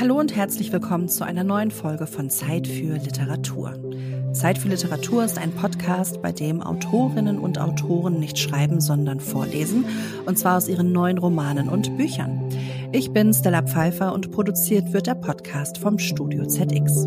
Hallo und herzlich willkommen zu einer neuen Folge von Zeit für Literatur. Zeit für Literatur ist ein Podcast, bei dem Autorinnen und Autoren nicht schreiben, sondern vorlesen, und zwar aus ihren neuen Romanen und Büchern. Ich bin Stella Pfeiffer und produziert wird der Podcast vom Studio ZX.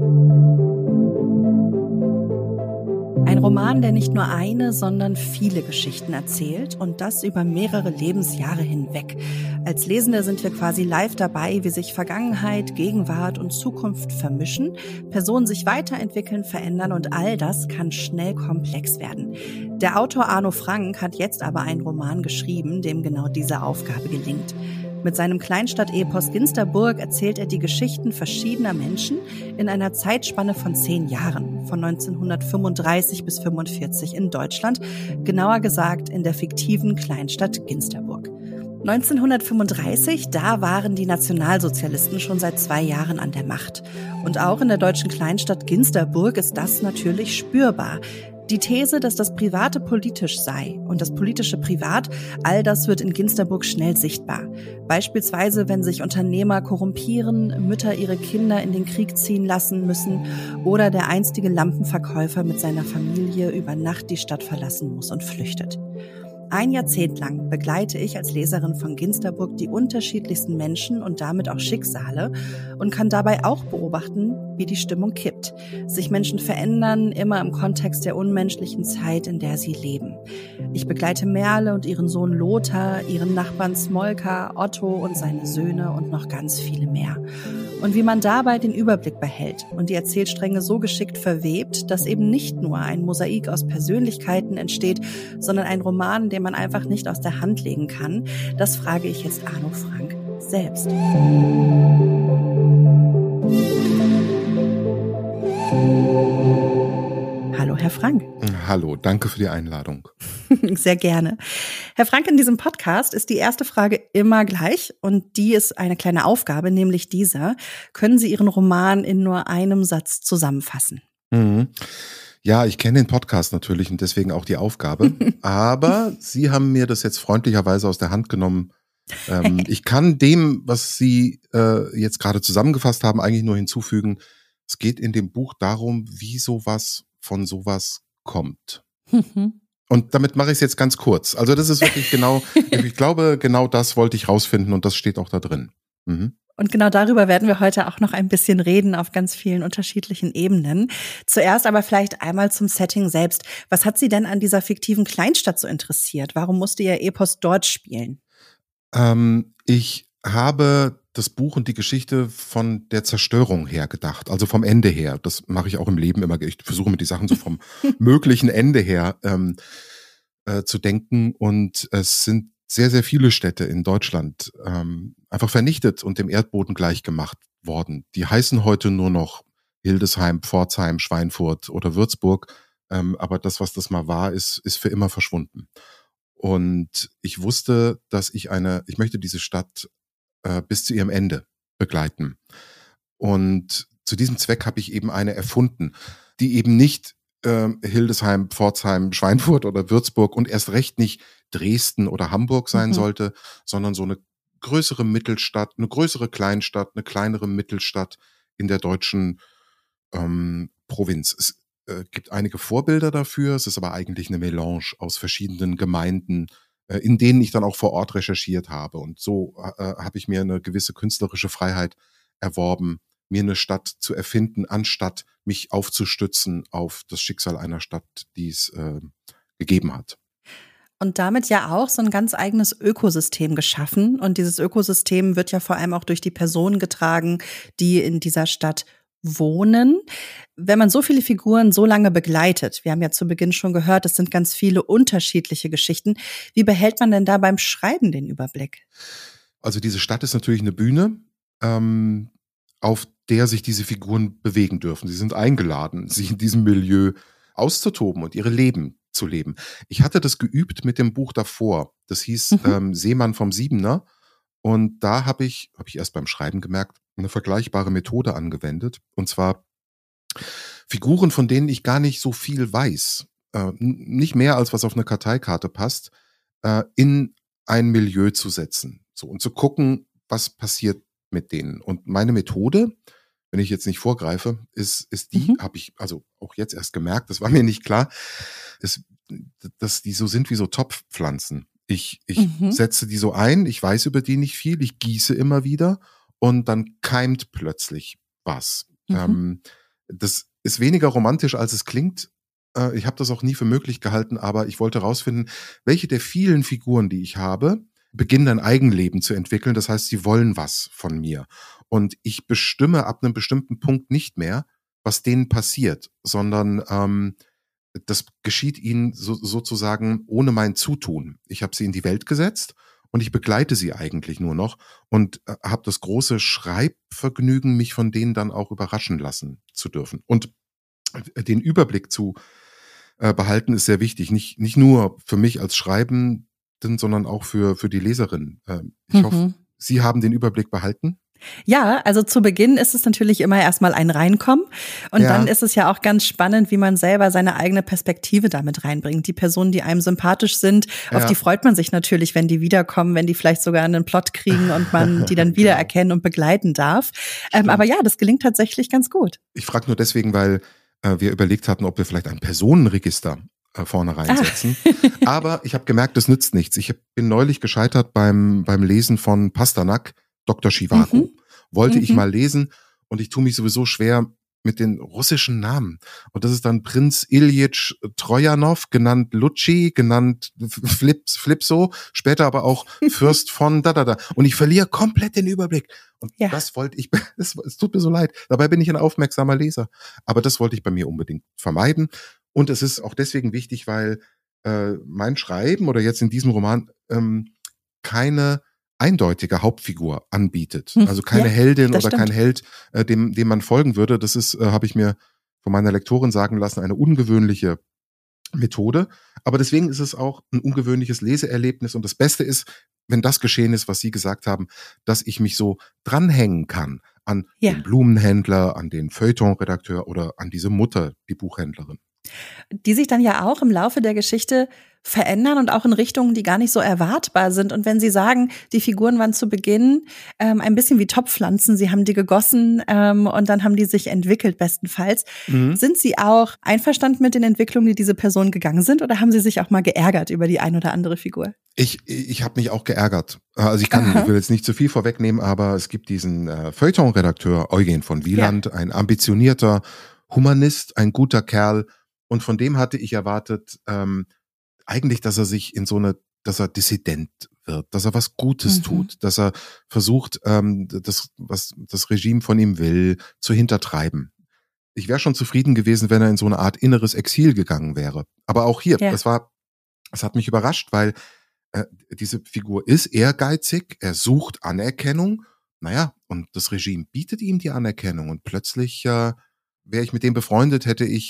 Ein Roman, der nicht nur eine, sondern viele Geschichten erzählt und das über mehrere Lebensjahre hinweg. Als Lesende sind wir quasi live dabei, wie sich Vergangenheit, Gegenwart und Zukunft vermischen, Personen sich weiterentwickeln, verändern und all das kann schnell komplex werden. Der Autor Arno Frank hat jetzt aber einen Roman geschrieben, dem genau diese Aufgabe gelingt. Mit seinem Kleinstadt-Epos Ginsterburg erzählt er die Geschichten verschiedener Menschen in einer Zeitspanne von 10 Jahren, von 1935 bis 1945 in Deutschland, genauer gesagt in der fiktiven Kleinstadt Ginsterburg. 1935, da waren die Nationalsozialisten schon seit 2 Jahren an der Macht. Und auch in der deutschen Kleinstadt Ginsterburg ist das natürlich spürbar. Die These, dass das Private politisch sei und das politische Privat, all das wird in Ginsterburg schnell sichtbar. Beispielsweise, wenn sich Unternehmer korrumpieren, Mütter ihre Kinder in den Krieg ziehen lassen müssen oder der einstige Lampenverkäufer mit seiner Familie über Nacht die Stadt verlassen muss und flüchtet. 1 Jahrzehnt lang begleite ich als Leserin von Ginsterburg die unterschiedlichsten Menschen und damit auch Schicksale und kann dabei auch beobachten, wie die Stimmung kippt. Sich Menschen verändern, immer im Kontext der unmenschlichen Zeit, in der sie leben. Ich begleite Merle und ihren Sohn Lothar, ihren Nachbarn Smolka, Otto und seine Söhne und noch ganz viele mehr. Und wie man dabei den Überblick behält und die Erzählstränge so geschickt verwebt, dass eben nicht nur ein Mosaik aus Persönlichkeiten entsteht, sondern ein Roman, den man einfach nicht aus der Hand legen kann, das frage ich jetzt Arno Frank selbst. Hallo, Herr Frank. Hallo, danke für die Einladung. Sehr gerne. Herr Frank, in diesem Podcast ist die erste Frage immer gleich und die ist eine kleine Aufgabe, nämlich dieser. Können Sie Ihren Roman in nur einem Satz zusammenfassen? Ja, ich kenne den Podcast natürlich und deswegen auch die Aufgabe, aber Sie haben mir das jetzt freundlicherweise aus der Hand genommen. Ich kann dem, was Sie jetzt gerade zusammengefasst haben, eigentlich nur hinzufügen, es geht in dem Buch darum, wie sowas von sowas kommt. Und damit mache ich es jetzt ganz kurz. Also das ist wirklich genau, ich glaube, genau das wollte ich rausfinden und das steht auch da drin. Und genau darüber werden wir heute auch noch ein bisschen reden auf ganz vielen unterschiedlichen Ebenen. Zuerst aber vielleicht einmal zum Setting selbst. Was hat Sie denn an dieser fiktiven Kleinstadt so interessiert? Warum musste Ihr Epos dort spielen? Ich habe das Buch und die Geschichte von der Zerstörung her gedacht, also vom Ende her. Das mache ich auch im Leben immer. Ich versuche mit die Sachen so vom möglichen Ende her zu denken. Und es sind sehr, sehr viele Städte in Deutschland einfach vernichtet und dem Erdboden gleichgemacht worden. Die heißen heute nur noch Hildesheim, Pforzheim, Schweinfurt oder Würzburg. Aber das, was das mal war, ist für immer verschwunden. Und ich wusste, dass ich möchte diese Stadt bis zu ihrem Ende begleiten. Und zu diesem Zweck habe ich eben eine erfunden, die eben nicht Hildesheim, Pforzheim, Schweinfurt oder Würzburg und erst recht nicht Dresden oder Hamburg sein sollte, sondern so eine größere Mittelstadt, eine größere Kleinstadt, eine kleinere Mittelstadt in der deutschen Provinz. Es gibt einige Vorbilder dafür, es ist aber eigentlich eine Melange aus verschiedenen Gemeinden, in denen ich dann auch vor Ort recherchiert habe. Und so habe ich mir eine gewisse künstlerische Freiheit erworben, mir eine Stadt zu erfinden, anstatt mich aufzustützen auf das Schicksal einer Stadt, die es gegeben hat. Und damit ja auch so ein ganz eigenes Ökosystem geschaffen. Und dieses Ökosystem wird ja vor allem auch durch die Personen getragen, die in dieser Stadt wohnen. Wenn man so viele Figuren so lange begleitet, wir haben ja zu Beginn schon gehört, es sind ganz viele unterschiedliche Geschichten. Wie behält man denn da beim Schreiben den Überblick? Also diese Stadt ist natürlich eine Bühne, auf der sich diese Figuren bewegen dürfen. Sie sind eingeladen, sich in diesem Milieu auszutoben und ihre Leben zu leben. Ich hatte das geübt mit dem Buch davor. Das hieß Seemann vom Siebener. Und da habe ich erst beim Schreiben gemerkt, eine vergleichbare Methode angewendet. Und zwar Figuren, von denen ich gar nicht so viel weiß, nicht mehr als was auf eine Karteikarte passt, in ein Milieu zu setzen. So, und zu gucken, was passiert mit denen. Und meine Methode, wenn ich jetzt nicht vorgreife, ist die, habe ich also auch jetzt erst gemerkt, das war mir nicht klar, ist, dass die so sind wie so Topfpflanzen. Ich Mhm. setze die so ein, ich weiß über die nicht viel, ich gieße immer wieder und dann keimt plötzlich was. Mhm. Das ist weniger romantisch, als es klingt. Ich habe das auch nie für möglich gehalten, aber ich wollte herausfinden, welche der vielen Figuren, die ich habe, beginnen ein Eigenleben zu entwickeln. Das heißt, sie wollen was von mir. Und ich bestimme ab einem bestimmten Punkt nicht mehr, was denen passiert, sondern das geschieht ihnen sozusagen ohne mein Zutun. Ich habe sie in die Welt gesetzt und ich begleite sie eigentlich nur noch und habe das große Schreibvergnügen, mich von denen dann auch überraschen lassen zu dürfen. Und den Überblick zu behalten ist sehr wichtig. Nicht nur für mich als Schreibenden, sondern auch für die Leserin. Ich hoffe, Mhm. Sie haben den Überblick behalten. Ja, also zu Beginn ist es natürlich immer erstmal ein Reinkommen und dann Ja, ist es ja auch ganz spannend, wie man selber seine eigene Perspektive damit reinbringt. Die Personen, die einem sympathisch sind, auf die ja. freut man sich natürlich, wenn die wiederkommen, wenn die vielleicht sogar einen Plot kriegen und man die dann Genau, wiedererkennen und begleiten darf. Aber stimmt. ja, das gelingt tatsächlich ganz gut. Ich frage nur deswegen, weil wir überlegt hatten, ob wir vielleicht ein Personenregister vorne Ah. reinsetzen. Aber ich habe gemerkt, das nützt nichts. Bin neulich gescheitert beim Lesen von Pasternak, Dr. Mhm. Chivago. Wollte ich Mhm. mal lesen und ich tue mich sowieso schwer mit den russischen Namen. Und das ist dann Prinz Iljitsch Trojanow, genannt Lutschi, genannt Flipso, später aber auch Fürst von da. Und ich verliere komplett den Überblick. Und Ja. das wollte ich, es tut mir so leid. Dabei bin ich ein aufmerksamer Leser. Aber das wollte ich bei mir unbedingt vermeiden. Und es ist auch deswegen wichtig, weil mein Schreiben oder jetzt in diesem Roman keine eindeutige Hauptfigur anbietet. Hm. Also keine Ja, Heldin das oder kein stimmt. Held, dem man folgen würde. Das ist, habe ich mir von meiner Lektorin sagen lassen, eine ungewöhnliche Methode. Aber deswegen ist es auch ein ungewöhnliches Leseerlebnis. Und das Beste ist, wenn das geschehen ist, was Sie gesagt haben, dass ich mich so dranhängen kann an den Ja. Blumenhändler, an den Feuilleton-Redakteur oder an diese Mutter, die Buchhändlerin. Die sich dann ja auch im Laufe der Geschichte verändern und auch in Richtungen, die gar nicht so erwartbar sind. Und wenn Sie sagen, die Figuren waren zu Beginn ein bisschen wie Topfpflanzen, Sie haben die gegossen und dann haben die sich entwickelt bestenfalls. Mhm. Sind Sie auch einverstanden mit den Entwicklungen, die diese Personen gegangen sind, oder haben Sie sich auch mal geärgert über die ein oder andere Figur? Ich habe mich auch geärgert. Also ich Aha. will jetzt nicht zu viel vorwegnehmen, aber es gibt diesen Feuilleton-Redakteur Eugen von Ja. Wieland, ein ambitionierter Humanist, ein guter Kerl. Und von dem hatte ich erwartet, eigentlich, dass er sich dass er Dissident wird, dass er was Gutes Mhm. tut, dass er versucht, was das Regime von ihm will, zu hintertreiben. Ich wäre schon zufrieden gewesen, wenn er in so eine Art inneres Exil gegangen wäre. Aber auch hier, Ja. es hat mich überrascht, weil diese Figur ist ehrgeizig, er sucht Anerkennung, naja, und das Regime bietet ihm die Anerkennung und plötzlich, wäre ich mit dem befreundet,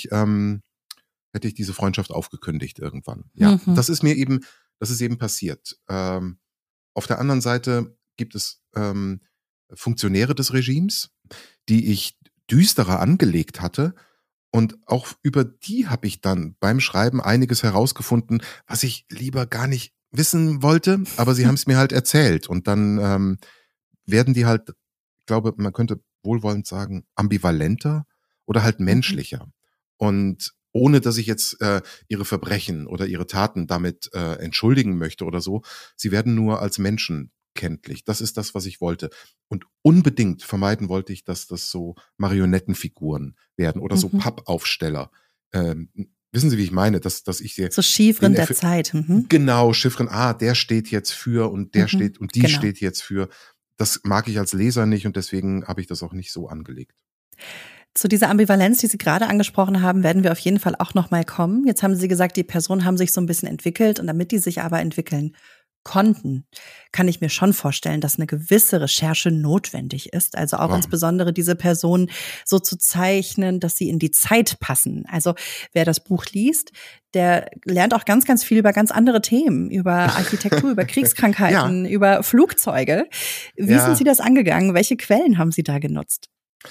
hätte ich diese Freundschaft aufgekündigt irgendwann. Ja, Mhm. das ist eben passiert. Auf der anderen Seite gibt es Funktionäre des Regimes, die ich düsterer angelegt hatte. Und auch über die habe ich dann beim Schreiben einiges herausgefunden, was ich lieber gar nicht wissen wollte, aber sie haben es mir halt erzählt. Und dann werden die halt, ich glaube, man könnte wohlwollend sagen, ambivalenter oder halt Mhm. menschlicher. Und ohne dass ich jetzt ihre Verbrechen oder ihre Taten damit entschuldigen möchte oder so, sie werden nur als Menschen kenntlich. Das ist das, was ich wollte. Und unbedingt vermeiden wollte ich, dass das so Marionettenfiguren werden oder so Mhm. Pappaufsteller. Ähm, Wissen Sie, wie ich meine? Dass ich So den Chiffren der Zeit. Mhm. genau Chiffren, der steht jetzt für und der Mhm. steht und die Genau. steht jetzt für. Das mag ich als Leser nicht und deswegen habe ich das auch nicht so angelegt. Zu dieser Ambivalenz, die Sie gerade angesprochen haben, werden wir auf jeden Fall auch noch mal kommen. Jetzt haben Sie gesagt, die Personen haben sich so ein bisschen entwickelt und damit die sich aber entwickeln konnten, kann ich mir schon vorstellen, dass eine gewisse Recherche notwendig ist. Also auch Oh, insbesondere diese Personen so zu zeichnen, dass sie in die Zeit passen. Also wer das Buch liest, der lernt auch ganz, ganz viel über ganz andere Themen, über Architektur, über ja, Kriegskrankheiten, über Flugzeuge. Wie sind Sie ja. das angegangen? Welche Quellen haben Sie da genutzt?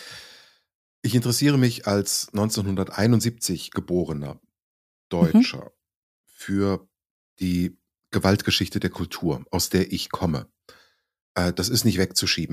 Ich interessiere mich als 1971 geborener Mhm. Deutscher für die Gewaltgeschichte der Kultur, aus der ich komme. Das ist nicht wegzuschieben.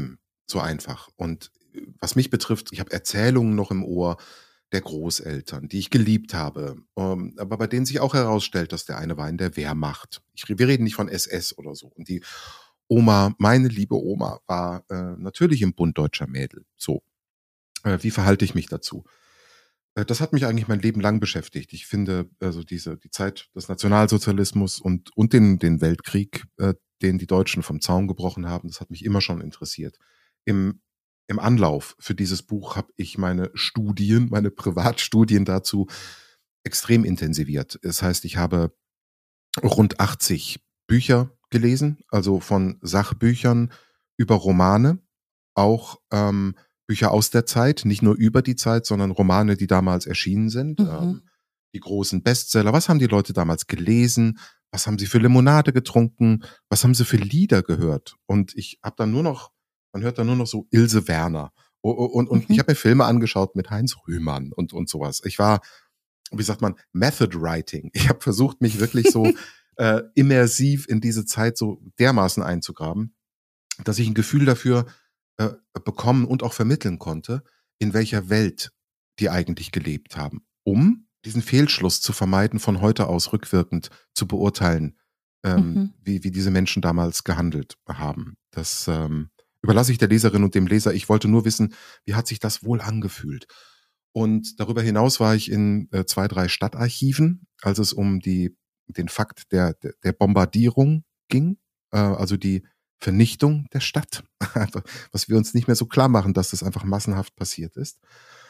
so einfach. Und was mich betrifft, ich habe Erzählungen noch im Ohr der Großeltern, die ich geliebt habe, aber bei denen sich auch herausstellt, dass der eine war in der Wehrmacht. Wir reden nicht von SS oder so. Und die Oma, meine liebe Oma, war natürlich im Bund deutscher Mädel. So, wie verhalte ich mich dazu? Das hat mich eigentlich mein Leben lang beschäftigt. Ich finde, also die Zeit des Nationalsozialismus und den Weltkrieg, den die Deutschen vom Zaun gebrochen haben, das hat mich immer schon interessiert. Im, im Anlauf für dieses Buch habe ich meine Privatstudien dazu extrem intensiviert. Das heißt, ich habe rund 80 Bücher gelesen, also von Sachbüchern über Romane, auch Bücher aus der Zeit, nicht nur über die Zeit, sondern Romane, die damals erschienen sind, Mhm. die großen Bestseller. Was haben die Leute damals gelesen? Was haben sie für Limonade getrunken? Was haben sie für Lieder gehört? Und ich habe dann man hört dann nur noch so Ilse Werner. Und ich Mhm. habe mir Filme angeschaut mit Heinz Rühmann und sowas. Ich war, wie sagt man, Method Writing. Ich habe versucht, mich wirklich so immersiv in diese Zeit so dermaßen einzugraben, dass ich ein Gefühl dafür bekommen und auch vermitteln konnte, in welcher Welt die eigentlich gelebt haben, um diesen Fehlschluss zu vermeiden, von heute aus rückwirkend zu beurteilen, Mhm. wie diese Menschen damals gehandelt haben. Das überlasse ich der Leserin und dem Leser. Ich wollte nur wissen, wie hat sich das wohl angefühlt? Und darüber hinaus war ich in 2, 3 Stadtarchiven, als es um den Fakt der Bombardierung ging, also die Vernichtung der Stadt. Einfach, was wir uns nicht mehr so klar machen, dass das einfach massenhaft passiert ist.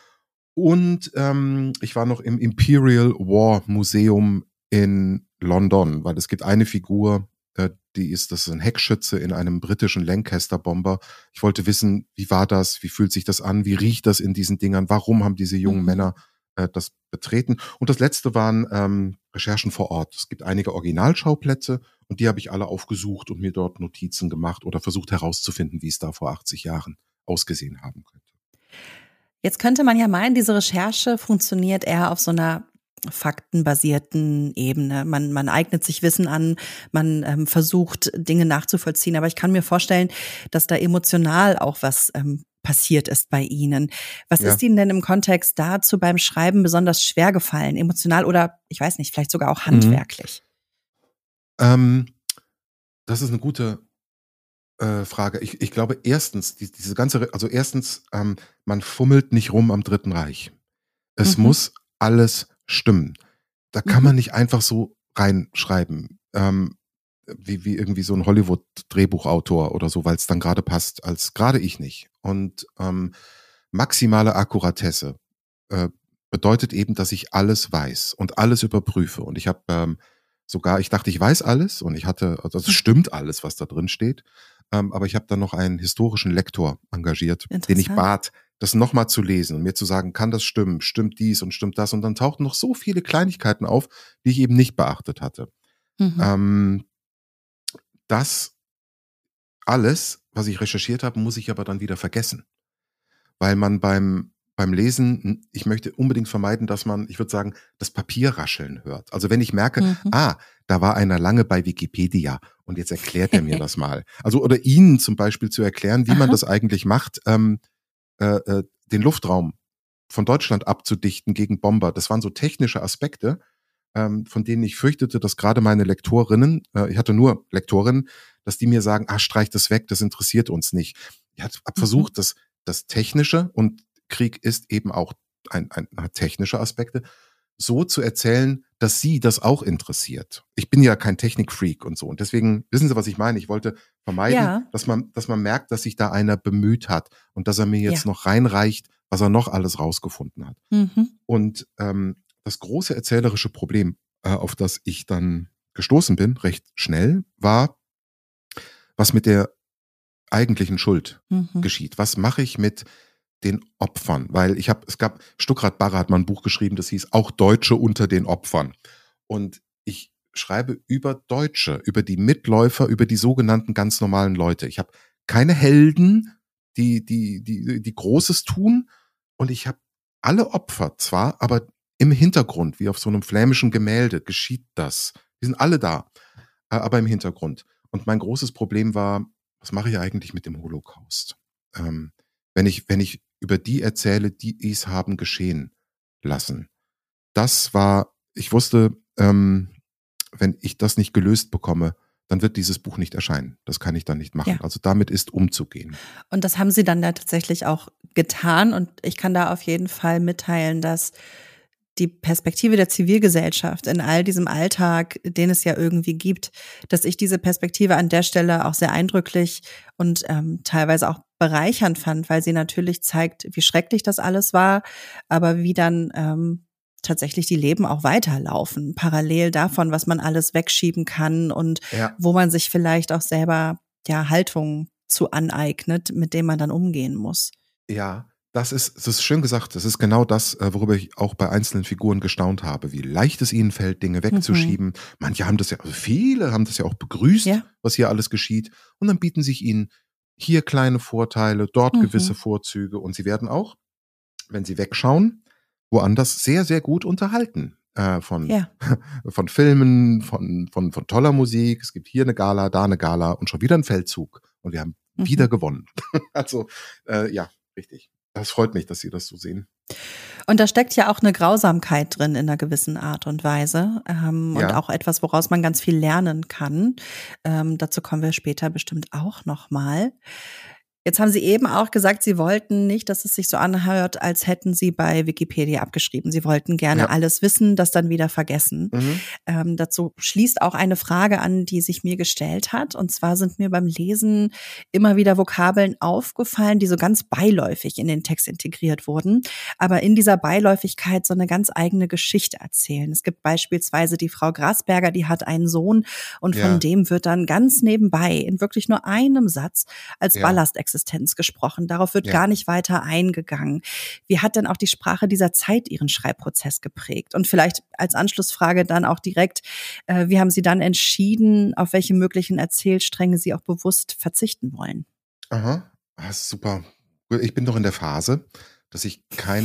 Und ich war noch im Imperial War Museum in London, weil es gibt eine Figur, das ist ein Heckschütze in einem britischen Lancaster-Bomber. Ich wollte wissen, wie war das, wie fühlt sich das an, wie riecht das in diesen Dingern, warum haben diese jungen Mhm. Männer das betreten? Und das letzte waren Recherchen vor Ort. Es gibt einige Originalschauplätze und die habe ich alle aufgesucht und mir dort Notizen gemacht oder versucht herauszufinden, wie es da vor 80 Jahren ausgesehen haben könnte. Jetzt könnte man ja meinen, diese Recherche funktioniert eher auf so einer faktenbasierten Ebene. Man eignet sich Wissen an, man versucht, Dinge nachzuvollziehen. Aber ich kann mir vorstellen, dass da emotional auch was passiert ist bei Ihnen. Was Ja. ist Ihnen denn im Kontext dazu beim Schreiben besonders schwer gefallen? Emotional oder, ich weiß nicht, vielleicht sogar auch Mhm. handwerklich? Ähm, Das ist eine gute Frage. Ich glaube, erstens, diese also erstens, man fummelt nicht rum am Dritten Reich. Es Mhm. muss alles stimmen. Da kann Mhm. man nicht einfach so reinschreiben, wie irgendwie so ein Hollywood-Drehbuchautor oder so, weil es dann gerade passt, als gerade ich nicht. Und maximale Akkuratesse äh, bedeutet eben, dass ich alles weiß und alles überprüfe. Und ich habe ich dachte, ich weiß alles und also es stimmt alles, was da drin steht. Aber ich habe dann noch einen historischen Lektor engagiert, den ich Interessant. bat, das nochmal zu lesen und mir zu sagen, kann das stimmen, stimmt dies und stimmt das? Und dann tauchten noch so viele Kleinigkeiten auf, die ich eben nicht beachtet hatte. Mhm. Ähm, Das alles, was ich recherchiert habe, muss ich aber dann wieder vergessen, weil man beim Lesen, ich möchte unbedingt vermeiden, dass man, ich würde sagen, das Papier rascheln hört. Also wenn ich merke, Mhm. da war einer lange bei Wikipedia und jetzt erklärt er mir das mal. Also oder Ihnen zum Beispiel zu erklären, wie man Aha. das eigentlich macht, den Luftraum von Deutschland abzudichten gegen Bomber. Das waren so technische Aspekte, von denen ich fürchtete, dass gerade meine Lektorinnen, ich hatte nur Lektorinnen, dass die mir sagen, streich das weg, das interessiert uns nicht. Ich habe Mhm. versucht, das Technische, und Krieg ist eben auch hat technische Aspekte, so zu erzählen, dass sie das auch interessiert. Ich bin ja kein Technikfreak und so. Und deswegen, wissen Sie, was ich meine? Ich wollte vermeiden, Ja, dass man merkt, dass sich da einer bemüht hat und dass er mir jetzt ja. noch reinreicht, was er noch alles rausgefunden hat. Mhm. Und das große erzählerische Problem, auf das ich dann gestoßen bin, recht schnell, war, was mit der eigentlichen Schuld Mhm. geschieht. Was mache ich mit den Opfern? Weil Stuckrad Barre hat mal ein Buch geschrieben, das hieß Auch Deutsche unter den Opfern. Und ich schreibe über Deutsche, über die Mitläufer, über die sogenannten ganz normalen Leute. Ich habe keine Helden, die Großes tun. Und ich habe alle Opfer zwar, aber im Hintergrund, wie auf so einem flämischen Gemälde, geschieht das. Die sind alle da, aber im Hintergrund. Und mein großes Problem war, was mache ich eigentlich mit dem Holocaust? Ähm, wenn ich über die erzähle, die es haben geschehen lassen. Ich wusste, wenn ich das nicht gelöst bekomme, dann wird dieses Buch nicht erscheinen. Das kann ich dann nicht machen. Ja. Also damit ist umzugehen. Und das haben Sie dann da tatsächlich auch getan. Und ich kann da auf jeden Fall mitteilen, dass die Perspektive der Zivilgesellschaft in all diesem Alltag, den es ja irgendwie gibt, dass ich diese Perspektive an der Stelle auch sehr eindrücklich und teilweise auch bereichernd fand, weil sie natürlich zeigt, wie schrecklich das alles war, aber wie dann tatsächlich die Leben auch weiterlaufen, parallel davon, was man alles wegschieben kann und Ja. wo man sich vielleicht auch selber Haltungen zu aneignet, mit denen man dann umgehen muss. Ja, das ist schön gesagt. Das ist genau das, worüber ich auch bei einzelnen Figuren gestaunt habe, wie leicht es ihnen fällt, Dinge wegzuschieben. Manche haben das ja, also viele haben das ja auch begrüßt, Ja. was hier alles geschieht. Und dann bieten sich ihnen hier kleine Vorteile, dort gewisse Vorzüge. Und sie werden auch, wenn sie wegschauen, woanders sehr, sehr gut unterhalten. Von Ja. von Filmen, von toller Musik. Es gibt hier eine Gala, da eine Gala und schon wieder ein Feldzug. Und wir haben wieder gewonnen. Also, ja, richtig. Das freut mich, dass Sie das so sehen. Und da steckt ja auch eine Grausamkeit drin in einer gewissen Art und Weise, und Ja. auch etwas, woraus man ganz viel lernen kann. Dazu kommen wir später bestimmt auch noch mal. Jetzt haben Sie eben auch gesagt, Sie wollten nicht, dass es sich so anhört, als hätten Sie bei Wikipedia abgeschrieben. Sie wollten gerne Ja. alles wissen, das dann wieder vergessen. Mhm. Dazu schließt auch eine Frage an, die sich mir gestellt hat. Und zwar sind mir beim Lesen immer wieder Vokabeln aufgefallen, die so ganz beiläufig in den Text integriert wurden, aber in dieser Beiläufigkeit so eine ganz eigene Geschichte erzählen. Es gibt beispielsweise die Frau Grasberger, die hat einen Sohn und Ja. von dem wird dann ganz nebenbei in wirklich nur einem Satz als Ja. Ballastexistenz gesprochen. Darauf wird Ja. gar nicht weiter eingegangen. Wie hat denn auch die Sprache dieser Zeit Ihren Schreibprozess geprägt? Und vielleicht als Anschlussfrage dann auch direkt, wie haben Sie dann entschieden, auf welche möglichen Erzählstränge Sie auch bewusst verzichten wollen? Aha. Ah, super. Ich bin doch in der Phase, dass ich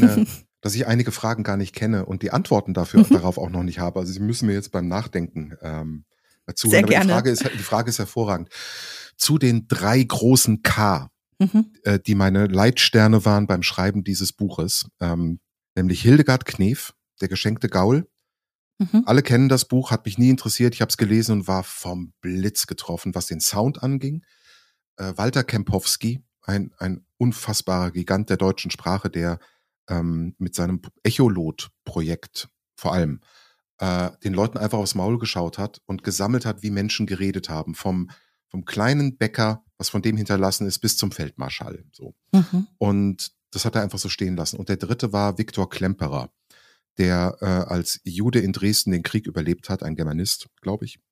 einige Fragen gar nicht kenne und die Antworten darauf auch noch nicht habe. Also Sie müssen mir jetzt beim Nachdenken zuhören. Sehr Aber gerne. die Frage ist hervorragend. Zu den 3 großen K, Mhm. die meine Leitsterne waren beim Schreiben dieses Buches, nämlich Hildegard Knef, Der geschenkte Gaul. Mhm. Alle kennen das Buch, hat mich nie interessiert. Ich habe es gelesen und war vom Blitz getroffen, was den Sound anging. Walter Kempowski, ein unfassbarer Gigant der deutschen Sprache, der mit seinem Echolot-Projekt vor allem den Leuten einfach aufs Maul geschaut hat und gesammelt hat, wie Menschen geredet haben. Vom kleinen Bäcker, was von dem hinterlassen ist, bis zum Feldmarschall. So. Mhm. Und das hat er einfach so stehen lassen. Und der dritte war Viktor Klemperer, der als Jude in Dresden den Krieg überlebt hat, ein Germanist, glaube ich,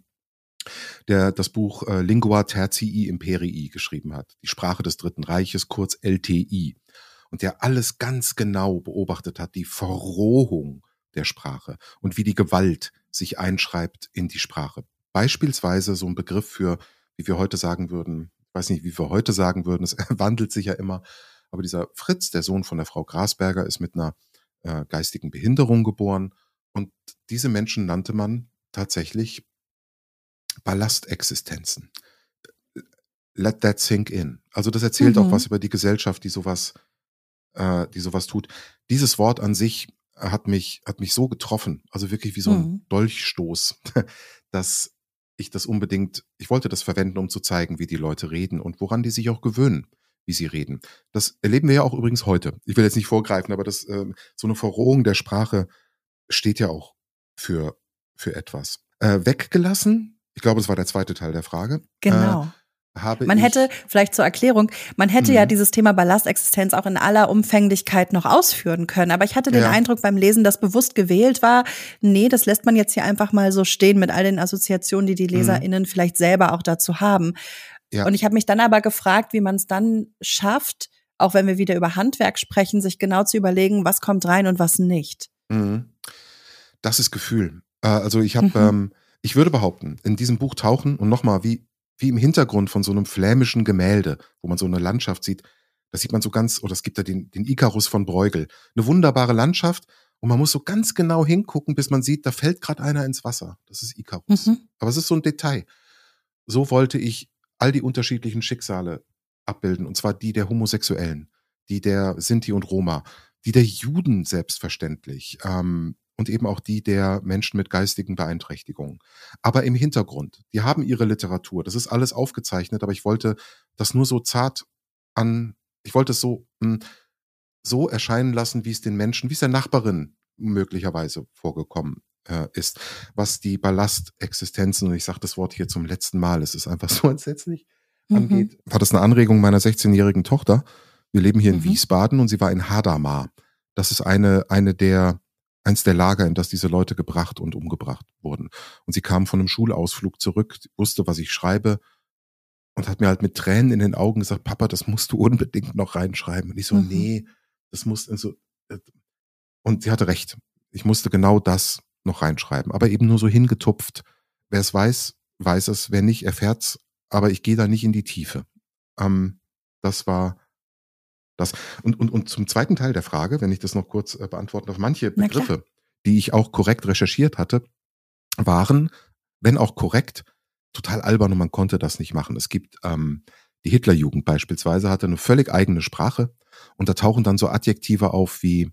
der das Buch Lingua Tertii Imperii geschrieben hat, die Sprache des Dritten Reiches, kurz LTI. Und der alles ganz genau beobachtet hat, die Verrohung der Sprache und wie die Gewalt sich einschreibt in die Sprache. Beispielsweise so ein Begriff für, wie wir heute sagen würden, ich weiß nicht, wie wir heute sagen würden, es wandelt sich ja immer, aber dieser Fritz, der Sohn von der Frau Grasberger, ist mit einer geistigen Behinderung geboren und diese Menschen nannte man tatsächlich Ballastexistenzen. Let that sink in. Also das erzählt auch was über die Gesellschaft, die sowas tut. Dieses Wort an sich hat mich so getroffen, also wirklich wie so ein Dolchstoß, dass ich wollte das verwenden, um zu zeigen, wie die Leute reden und woran die sich auch gewöhnen, wie sie reden. Das erleben wir ja auch übrigens heute. Ich will jetzt nicht vorgreifen, aber so eine Verrohung der Sprache steht ja auch für etwas. Weggelassen, ich glaube, es war der zweite Teil der Frage. Genau. Habe Man ich, hätte, vielleicht zur Erklärung, man hätte ja dieses Thema Ballastexistenz auch in aller Umfänglichkeit noch ausführen können. Aber ich hatte den Ja. Eindruck beim Lesen, dass bewusst gewählt war, nee, das lässt man jetzt hier einfach mal so stehen mit all den Assoziationen, die die LeserInnen vielleicht selber auch dazu haben. Ja. Und ich habe mich dann aber gefragt, wie man es dann schafft, auch wenn wir wieder über Handwerk sprechen, sich genau zu überlegen, was kommt rein und was nicht. Das ist Gefühl. Also ich würde behaupten, in diesem Buch tauchen und nochmal wie im Hintergrund von so einem flämischen Gemälde, wo man so eine Landschaft sieht, das sieht man so ganz, oder es gibt da den Ikarus von Bruegel. Eine wunderbare Landschaft und man muss so ganz genau hingucken, bis man sieht, da fällt gerade einer ins Wasser. Das ist Ikarus. Aber es ist so ein Detail. So wollte ich all die unterschiedlichen Schicksale abbilden, und zwar die der Homosexuellen, die der Sinti und Roma, die der Juden selbstverständlich, und eben auch die der Menschen mit geistigen Beeinträchtigungen. Aber im Hintergrund, die haben ihre Literatur, das ist alles aufgezeichnet, aber ich wollte das nur so ich wollte es so erscheinen lassen, wie es den Menschen, wie es der Nachbarin möglicherweise vorgekommen ist, was die Ballastexistenzen, und ich sage das Wort hier zum letzten Mal, es ist einfach so entsetzlich, Mhm. angeht, war das eine Anregung meiner 16-jährigen Tochter. Wir leben hier in Mhm. Wiesbaden und sie war in Hadamar. Das ist eins der Lager, in das diese Leute gebracht und umgebracht wurden. Und sie kam von einem Schulausflug zurück, wusste, was ich schreibe, und hat mir halt mit Tränen in den Augen gesagt, Papa, das musst du unbedingt noch reinschreiben. Und ich so, Mhm. nee, das muss, also, und sie hatte recht. Ich musste genau das noch reinschreiben, aber eben nur so hingetupft. Wer es weiß, weiß es. Wer nicht, erfährt's. Aber ich gehe da nicht in die Tiefe. Das war das. Und zum zweiten Teil der Frage, wenn ich das noch kurz beantworten darf, manche Na klar. Begriffe, die ich auch korrekt recherchiert hatte, waren, wenn auch korrekt, total albern und man konnte das nicht machen. Es gibt die Hitlerjugend beispielsweise hatte eine völlig eigene Sprache und da tauchen dann so Adjektive auf wie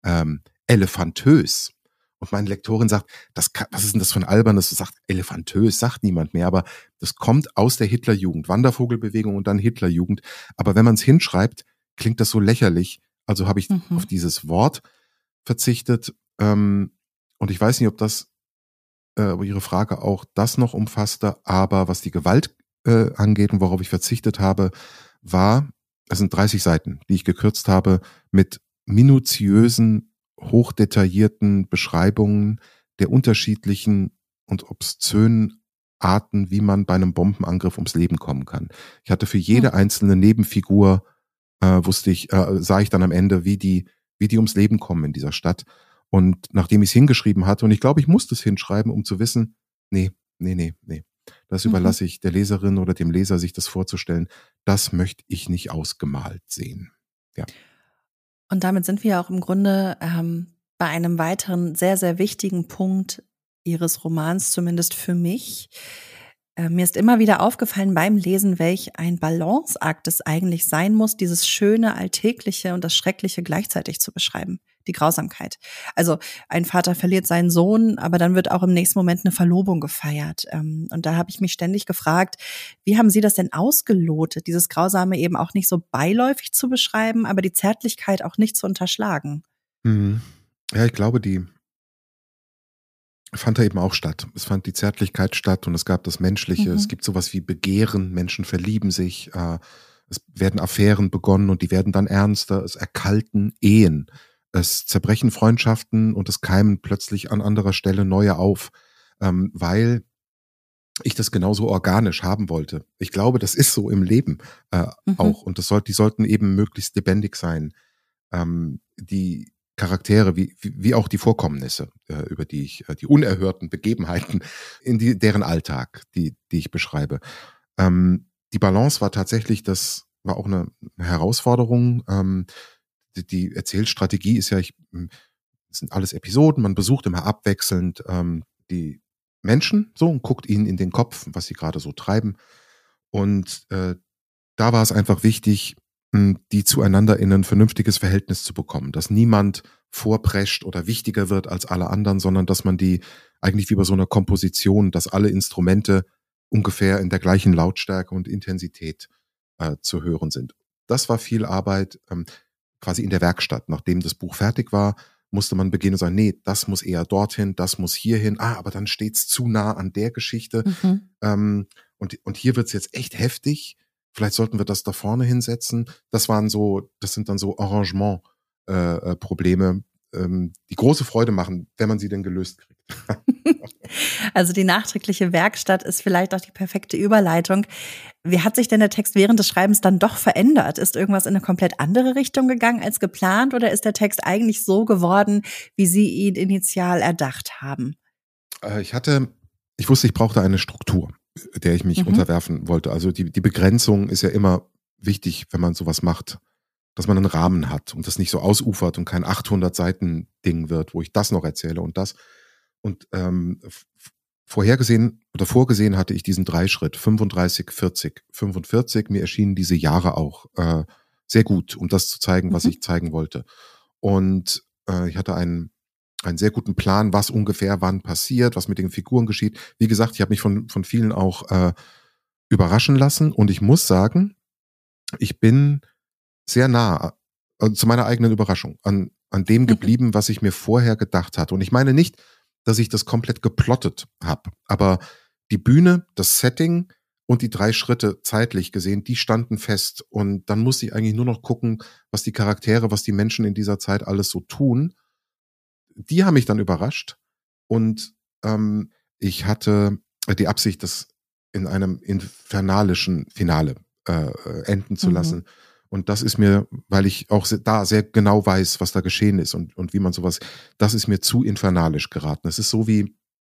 elefantös. Und meine Lektorin sagt, was ist denn das für ein albernes? Sagt elefantös, sagt niemand mehr, aber das kommt aus der Hitlerjugend, Wandervogelbewegung und dann Hitlerjugend. Aber wenn man es hinschreibt, klingt das so lächerlich. Also habe ich auf Mhm. dieses Wort verzichtet. Und ich weiß nicht, ob Ihre Frage auch das noch umfasste, aber was die Gewalt angeht und worauf ich verzichtet habe, es sind 30 Seiten, die ich gekürzt habe mit minutiösen, hochdetaillierten Beschreibungen der unterschiedlichen und obszönen Arten, wie man bei einem Bombenangriff ums Leben kommen kann. Ich hatte für Hm. jede einzelne Nebenfigur, sah ich dann am Ende, wie die ums Leben kommen in dieser Stadt. Und nachdem ich es hingeschrieben hatte, und ich glaube, ich musste es hinschreiben, um zu wissen, nee, nee, nee, nee. Das Mhm. überlasse ich der Leserin oder dem Leser, sich das vorzustellen. Das möchte ich nicht ausgemalt sehen. Ja. Und damit sind wir auch im Grunde bei einem weiteren sehr, sehr wichtigen Punkt Ihres Romans, zumindest für mich. Mir ist immer wieder aufgefallen beim Lesen, welch ein Balanceakt es eigentlich sein muss, dieses schöne, alltägliche und das Schreckliche gleichzeitig zu beschreiben. Die Grausamkeit. Also ein Vater verliert seinen Sohn, aber dann wird auch im nächsten Moment eine Verlobung gefeiert. Und da habe ich mich ständig gefragt, wie haben Sie das denn ausgelotet, dieses Grausame eben auch nicht so beiläufig zu beschreiben, aber die Zärtlichkeit auch nicht zu unterschlagen? Mhm. Ja, ich glaube, die fand da eben auch statt. Es fand die Zärtlichkeit statt und es gab das Menschliche. Es Mhm. gibt sowas wie Begehren. Menschen verlieben sich. Es werden Affären begonnen und die werden dann ernster. Es erkalten Ehen. Es zerbrechen Freundschaften und es keimen plötzlich an anderer Stelle neue auf, weil ich das genauso organisch haben wollte. Ich glaube, das ist so im Leben Mhm. auch. Und die sollten eben möglichst lebendig sein. Die Charaktere, wie auch die Vorkommnisse, über die unerhörten Begebenheiten deren Alltag, die ich beschreibe. Die Balance war tatsächlich, das war auch eine Herausforderung. Die Erzählstrategie ist ja, es sind alles Episoden, man besucht immer abwechselnd die Menschen so und guckt ihnen in den Kopf, was sie gerade so treiben. Und da war es einfach wichtig, die zueinander in ein vernünftiges Verhältnis zu bekommen, dass niemand vorprescht oder wichtiger wird als alle anderen, sondern dass man die eigentlich wie bei so einer Komposition, dass alle Instrumente ungefähr in der gleichen Lautstärke und Intensität zu hören sind. Das war viel Arbeit, quasi in der Werkstatt. Nachdem das Buch fertig war, musste man beginnen und sagen, nee, das muss eher dorthin, das muss hierhin, aber dann steht's zu nah an der Geschichte. Mhm. Und hier wird's jetzt echt heftig. Vielleicht sollten wir das da vorne hinsetzen. Das sind dann so Arrangement-Probleme, die große Freude machen, wenn man sie denn gelöst kriegt. Also die nachträgliche Werkstatt ist vielleicht auch die perfekte Überleitung. Wie hat sich denn der Text während des Schreibens dann doch verändert? Ist irgendwas in eine komplett andere Richtung gegangen als geplant oder ist der Text eigentlich so geworden, wie Sie ihn initial erdacht haben? Ich wusste, ich brauchte eine Struktur, der ich mich Mhm. unterwerfen wollte. Also die Begrenzung ist ja immer wichtig, wenn man sowas macht, dass man einen Rahmen hat und das nicht so ausufert und kein 800 Seiten Ding wird, wo ich das noch erzähle und das. Und vorgesehen hatte ich diesen Dreischritt, 35, 40, 45. Mir erschienen diese Jahre auch sehr gut, um das zu zeigen, was ich zeigen wollte. Und ich hatte einen sehr guten Plan, was ungefähr wann passiert, was mit den Figuren geschieht. Wie gesagt, ich habe mich von vielen auch überraschen lassen und ich muss sagen, ich bin sehr nah zu meiner eigenen Überraschung an dem geblieben, was ich mir vorher gedacht hatte. Und ich meine nicht, dass ich das komplett geplottet habe, aber die Bühne, das Setting und die 3 Schritte zeitlich gesehen, die standen fest. Und dann musste ich eigentlich nur noch gucken, was die Charaktere, was die Menschen in dieser Zeit alles so tun. Die haben mich dann überrascht und ich hatte die Absicht, das in einem infernalischen Finale enden zu lassen. Und das ist mir, weil ich auch da sehr genau weiß, was da geschehen ist und wie man sowas, das ist mir zu infernalisch geraten. Es ist so wie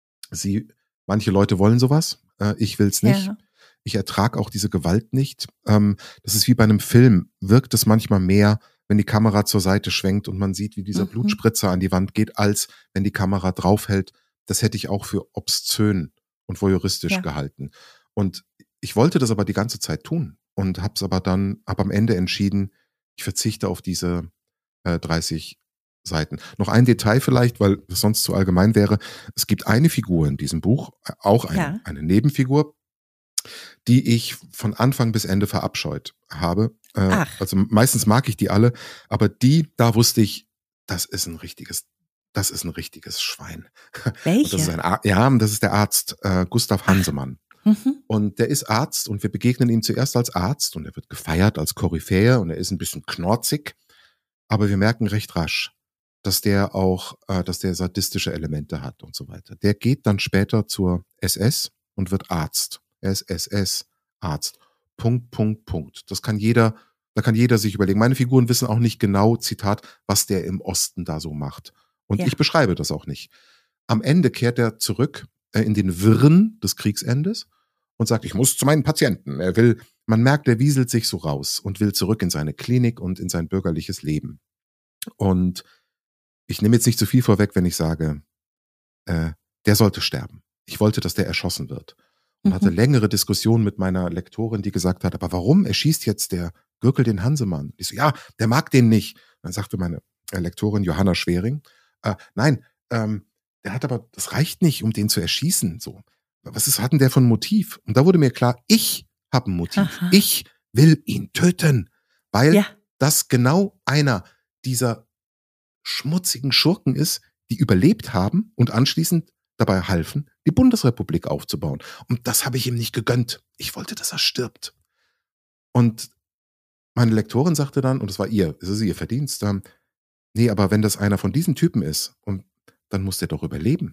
manche Leute wollen sowas, ich will's nicht. Ja. Ich ertrage auch diese Gewalt nicht. Das ist wie bei einem Film, wirkt es manchmal mehr, wenn die Kamera zur Seite schwenkt und man sieht, wie dieser Blutspritzer an die Wand geht, als wenn die Kamera draufhält. Das hätte ich auch für obszön und voyeuristisch gehalten. Und ich wollte das aber die ganze Zeit tun und habe am Ende entschieden, ich verzichte auf diese 30 Seiten. Noch ein Detail vielleicht, weil es sonst zu allgemein wäre. Es gibt eine Figur in diesem Buch, auch eine Nebenfigur, die ich von Anfang bis Ende verabscheut habe. Also meistens mag ich die alle, aber da wusste ich, das ist ein richtiges Schwein. Welche? Das ist der Arzt Gustav Hansemann. Und der ist Arzt und wir begegnen ihm zuerst als Arzt und er wird gefeiert als Koryphäe und er ist ein bisschen knorzig, aber wir merken recht rasch, dass der sadistische Elemente hat und so weiter. Der geht dann später zur SS und wird Arzt. Er ist SS-Arzt. Punkt. Da kann jeder sich überlegen. Meine Figuren wissen auch nicht genau, Zitat, was der im Osten da so macht. Und ich beschreibe das auch nicht. Am Ende kehrt er zurück in den Wirren des Kriegsendes und sagt, ich muss zu meinen Patienten. Man merkt, er wieselt sich so raus und will zurück in seine Klinik und in sein bürgerliches Leben. Und ich nehme jetzt nicht zu viel vorweg, wenn ich sage, der sollte sterben. Ich wollte, dass der erschossen wird. Und hatte längere Diskussionen mit meiner Lektorin, die gesagt hat, aber warum erschießt jetzt der Gürkel den Hansemann? Ich so, ja, der mag den nicht. Und dann sagte meine Lektorin Johanna Schwering, nein, der hat aber, das reicht nicht, um den zu erschießen. So, hat denn der für ein Motiv? Und da wurde mir klar, ich habe ein Motiv. Aha. Ich will ihn töten, weil das genau einer dieser schmutzigen Schurken ist, die überlebt haben und anschließend dabei halfen, die Bundesrepublik aufzubauen. Und das habe ich ihm nicht gegönnt. Ich wollte, dass er stirbt. Und meine Lektorin sagte dann, und es ist ihr Verdienst, nee, aber wenn das einer von diesen Typen ist, und dann muss der doch überleben.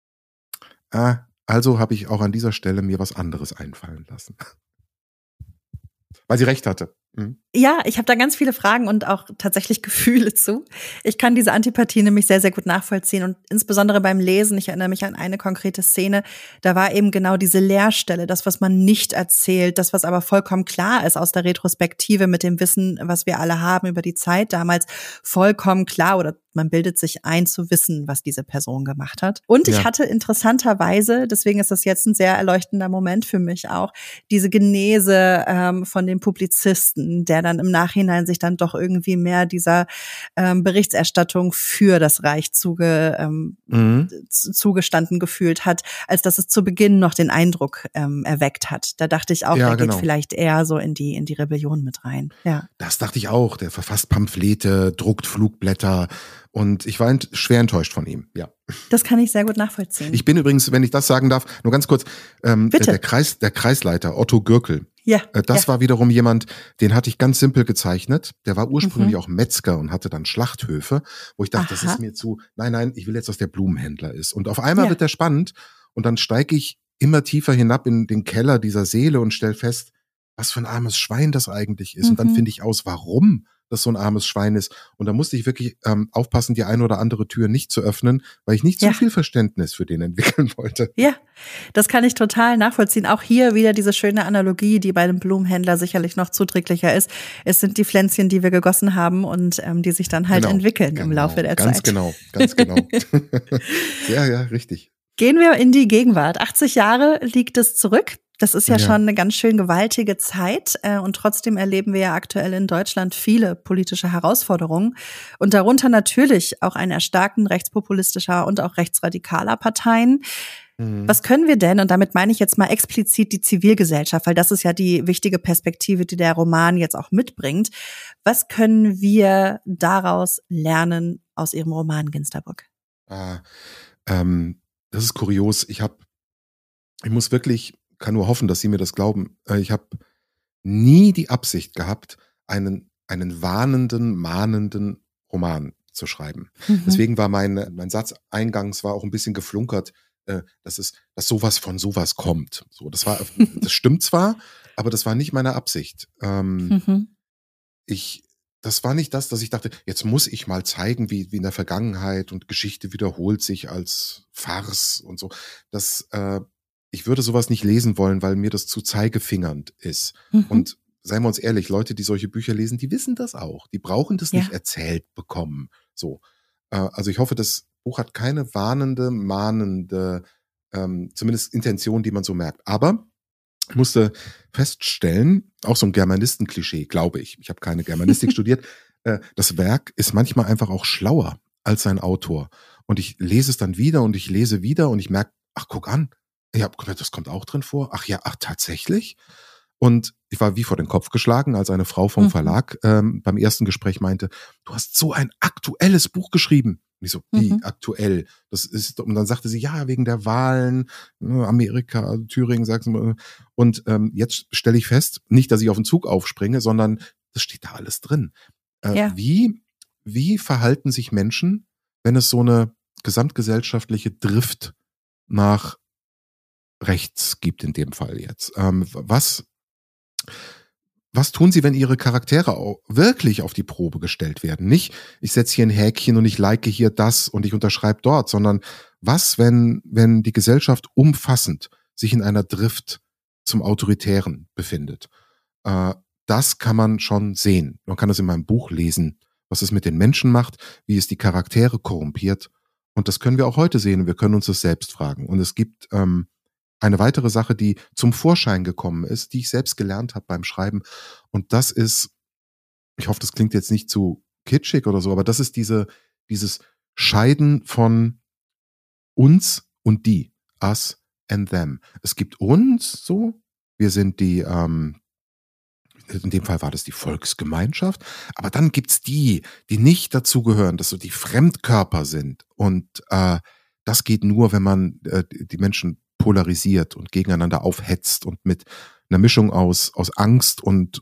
Also habe ich auch an dieser Stelle mir was anderes einfallen lassen. Weil sie recht hatte. Ja, ich habe da ganz viele Fragen und auch tatsächlich Gefühle zu. Ich kann diese Antipathie nämlich sehr, sehr gut nachvollziehen und insbesondere beim Lesen, ich erinnere mich an eine konkrete Szene, da war eben genau diese Leerstelle, das, was man nicht erzählt, das, was aber vollkommen klar ist aus der Retrospektive mit dem Wissen, was wir alle haben über die Zeit damals, vollkommen klar oder man bildet sich ein zu wissen, was diese Person gemacht hat. Und ich hatte interessanterweise, deswegen ist das jetzt ein sehr erleuchtender Moment für mich auch, diese Genese von dem Publizisten, der dann im Nachhinein sich dann doch irgendwie mehr dieser Berichterstattung für das Reich zugestanden gefühlt hat, als dass es zu Beginn noch den Eindruck erweckt hat. Da dachte ich auch, der geht vielleicht eher so in die Rebellion mit rein. Ja. Das dachte ich auch. Der verfasst Pamphlete, druckt Flugblätter. Und ich war schwer enttäuscht von ihm, ja. Das kann ich sehr gut nachvollziehen. Ich bin übrigens, wenn ich das sagen darf, nur ganz kurz, der Kreisleiter Otto Gürkel, das war wiederum jemand, den hatte ich ganz simpel gezeichnet. Der war ursprünglich auch Metzger und hatte dann Schlachthöfe, wo ich dachte, das ist mir nein, ich will jetzt, dass der Blumenhändler ist. Und auf einmal wird der spannend und dann steige ich immer tiefer hinab in den Keller dieser Seele und stelle fest, was für ein armes Schwein das eigentlich ist. Und dann finde ich aus, warum das so ein armes Schwein ist. Und da musste ich wirklich aufpassen, die eine oder andere Tür nicht zu öffnen, weil ich nicht zu viel Verständnis für den entwickeln wollte. Ja, das kann ich total nachvollziehen. Auch hier wieder diese schöne Analogie, die bei einem Blumenhändler sicherlich noch zuträglicher ist. Es sind die Pflänzchen, die wir gegossen haben und die sich dann halt entwickeln im Laufe der Zeit. Ganz genau. Ja, richtig. Gehen wir in die Gegenwart. 80 Jahre liegt es zurück. Das ist ja schon eine ganz schön gewaltige Zeit. Und trotzdem erleben wir ja aktuell in Deutschland viele politische Herausforderungen. Und darunter natürlich auch ein Erstarken rechtspopulistischer und auch rechtsradikaler Parteien. Was können wir denn, und damit meine ich jetzt mal explizit die Zivilgesellschaft, weil das ist ja die wichtige Perspektive, die der Roman jetzt auch mitbringt. Was können wir daraus lernen aus Ihrem Roman Ginsterburg? Das ist kurios. Kann nur hoffen, dass Sie mir das glauben. Ich habe nie die Absicht gehabt, einen warnenden, mahnenden Roman zu schreiben. Deswegen war mein Satz eingangs war auch ein bisschen geflunkert, dass sowas von sowas kommt. So, das stimmt zwar, aber das war nicht meine Absicht. Das war nicht das, dass ich dachte, jetzt muss ich mal zeigen, wie in der Vergangenheit und Geschichte wiederholt sich als Farce und so. Ich würde sowas nicht lesen wollen, weil mir das zu zeigefingernd ist. Und seien wir uns ehrlich, Leute, die solche Bücher lesen, die wissen das auch. Die brauchen das nicht erzählt bekommen. So. Also ich hoffe, das Buch hat keine warnende, mahnende, zumindest Intention, die man so merkt. Aber ich musste feststellen, auch so ein Germanistenklischee, glaube ich. Ich habe keine Germanistik studiert. Das Werk ist manchmal einfach auch schlauer als sein Autor. Und ich lese es dann wieder und ich lese wieder und ich merke, ach, guck an. Ja, das kommt auch drin vor. Ach, tatsächlich? Und ich war wie vor den Kopf geschlagen, als eine Frau vom Verlag beim ersten Gespräch meinte, du hast so ein aktuelles Buch geschrieben. Und ich so, wie aktuell? Und dann sagte sie, ja, wegen der Wahlen, Amerika, Thüringen, Sachsen. Und jetzt stelle ich fest, nicht, dass ich auf den Zug aufspringe, sondern das steht da alles drin. Wie verhalten sich Menschen, wenn es so eine gesamtgesellschaftliche Drift nach rechts gibt in dem Fall jetzt? Was tun sie, wenn ihre Charaktere auch wirklich auf die Probe gestellt werden? Nicht, ich setze hier ein Häkchen und ich like hier das und ich unterschreibe dort, sondern was, wenn die Gesellschaft umfassend sich in einer Drift zum Autoritären befindet? Das kann man schon sehen. Man kann das in meinem Buch lesen, was es mit den Menschen macht, wie es die Charaktere korrumpiert. Und das können wir auch heute sehen und wir können uns das selbst fragen. Und es gibt eine weitere Sache, die zum Vorschein gekommen ist, die ich selbst gelernt habe beim Schreiben. Und das ist, ich hoffe, das klingt jetzt nicht zu kitschig oder so, aber das ist dieses Scheiden von uns und die, us and them. Es gibt uns so, wir sind die, in dem Fall war das die Volksgemeinschaft, aber dann gibt's die nicht dazugehören, dass so die Fremdkörper sind. Und das geht nur, wenn man die Menschen polarisiert und gegeneinander aufhetzt und mit einer Mischung aus Angst und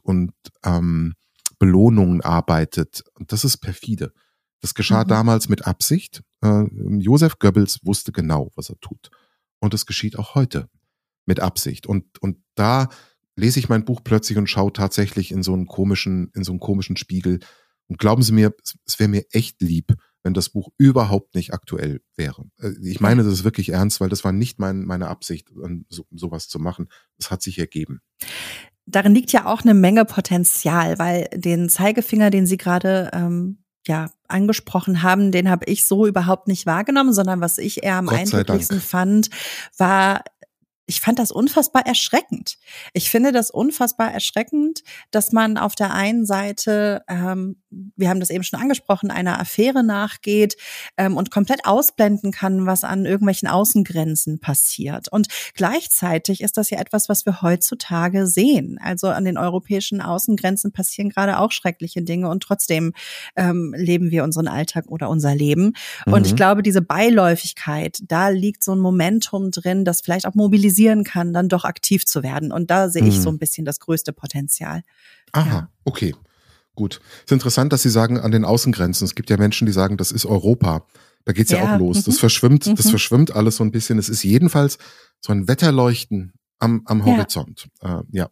Belohnungen arbeitet. Und das ist perfide. Das geschah damals mit Absicht. Joseph Goebbels wusste genau, was er tut. Und es geschieht auch heute mit Absicht. Und da lese ich mein Buch plötzlich und schaue tatsächlich in so einen komischen Spiegel. Und glauben Sie mir, es wäre mir echt lieb, wenn das Buch überhaupt nicht aktuell wäre. Ich meine das ist wirklich ernst, weil das war nicht meine Absicht, sowas zu machen. Das hat sich ergeben. Darin liegt ja auch eine Menge Potenzial, weil den Zeigefinger, den Sie gerade angesprochen haben, den habe ich so überhaupt nicht wahrgenommen, sondern was ich eher am eindrücklichsten fand, war, ich fand das unfassbar erschreckend. Ich finde das unfassbar erschreckend, dass man auf der einen Seite, wir haben das eben schon angesprochen, einer Affäre nachgeht und komplett ausblenden kann, was an irgendwelchen Außengrenzen passiert. Und gleichzeitig ist das ja etwas, was wir heutzutage sehen. Also an den europäischen Außengrenzen passieren gerade auch schreckliche Dinge und trotzdem leben wir unseren Alltag oder unser Leben. Und ich glaube, diese Beiläufigkeit, da liegt so ein Momentum drin, das vielleicht auch mobilisieren kann, dann doch aktiv zu werden. Und da sehe ich so ein bisschen das größte Potenzial. Aha, okay, gut. Es ist interessant, dass Sie sagen, an den Außengrenzen. Es gibt ja Menschen, die sagen, das ist Europa. Da geht's ja auch los. Das verschwimmt alles so ein bisschen. Es ist jedenfalls so ein Wetterleuchten am Horizont. Ja.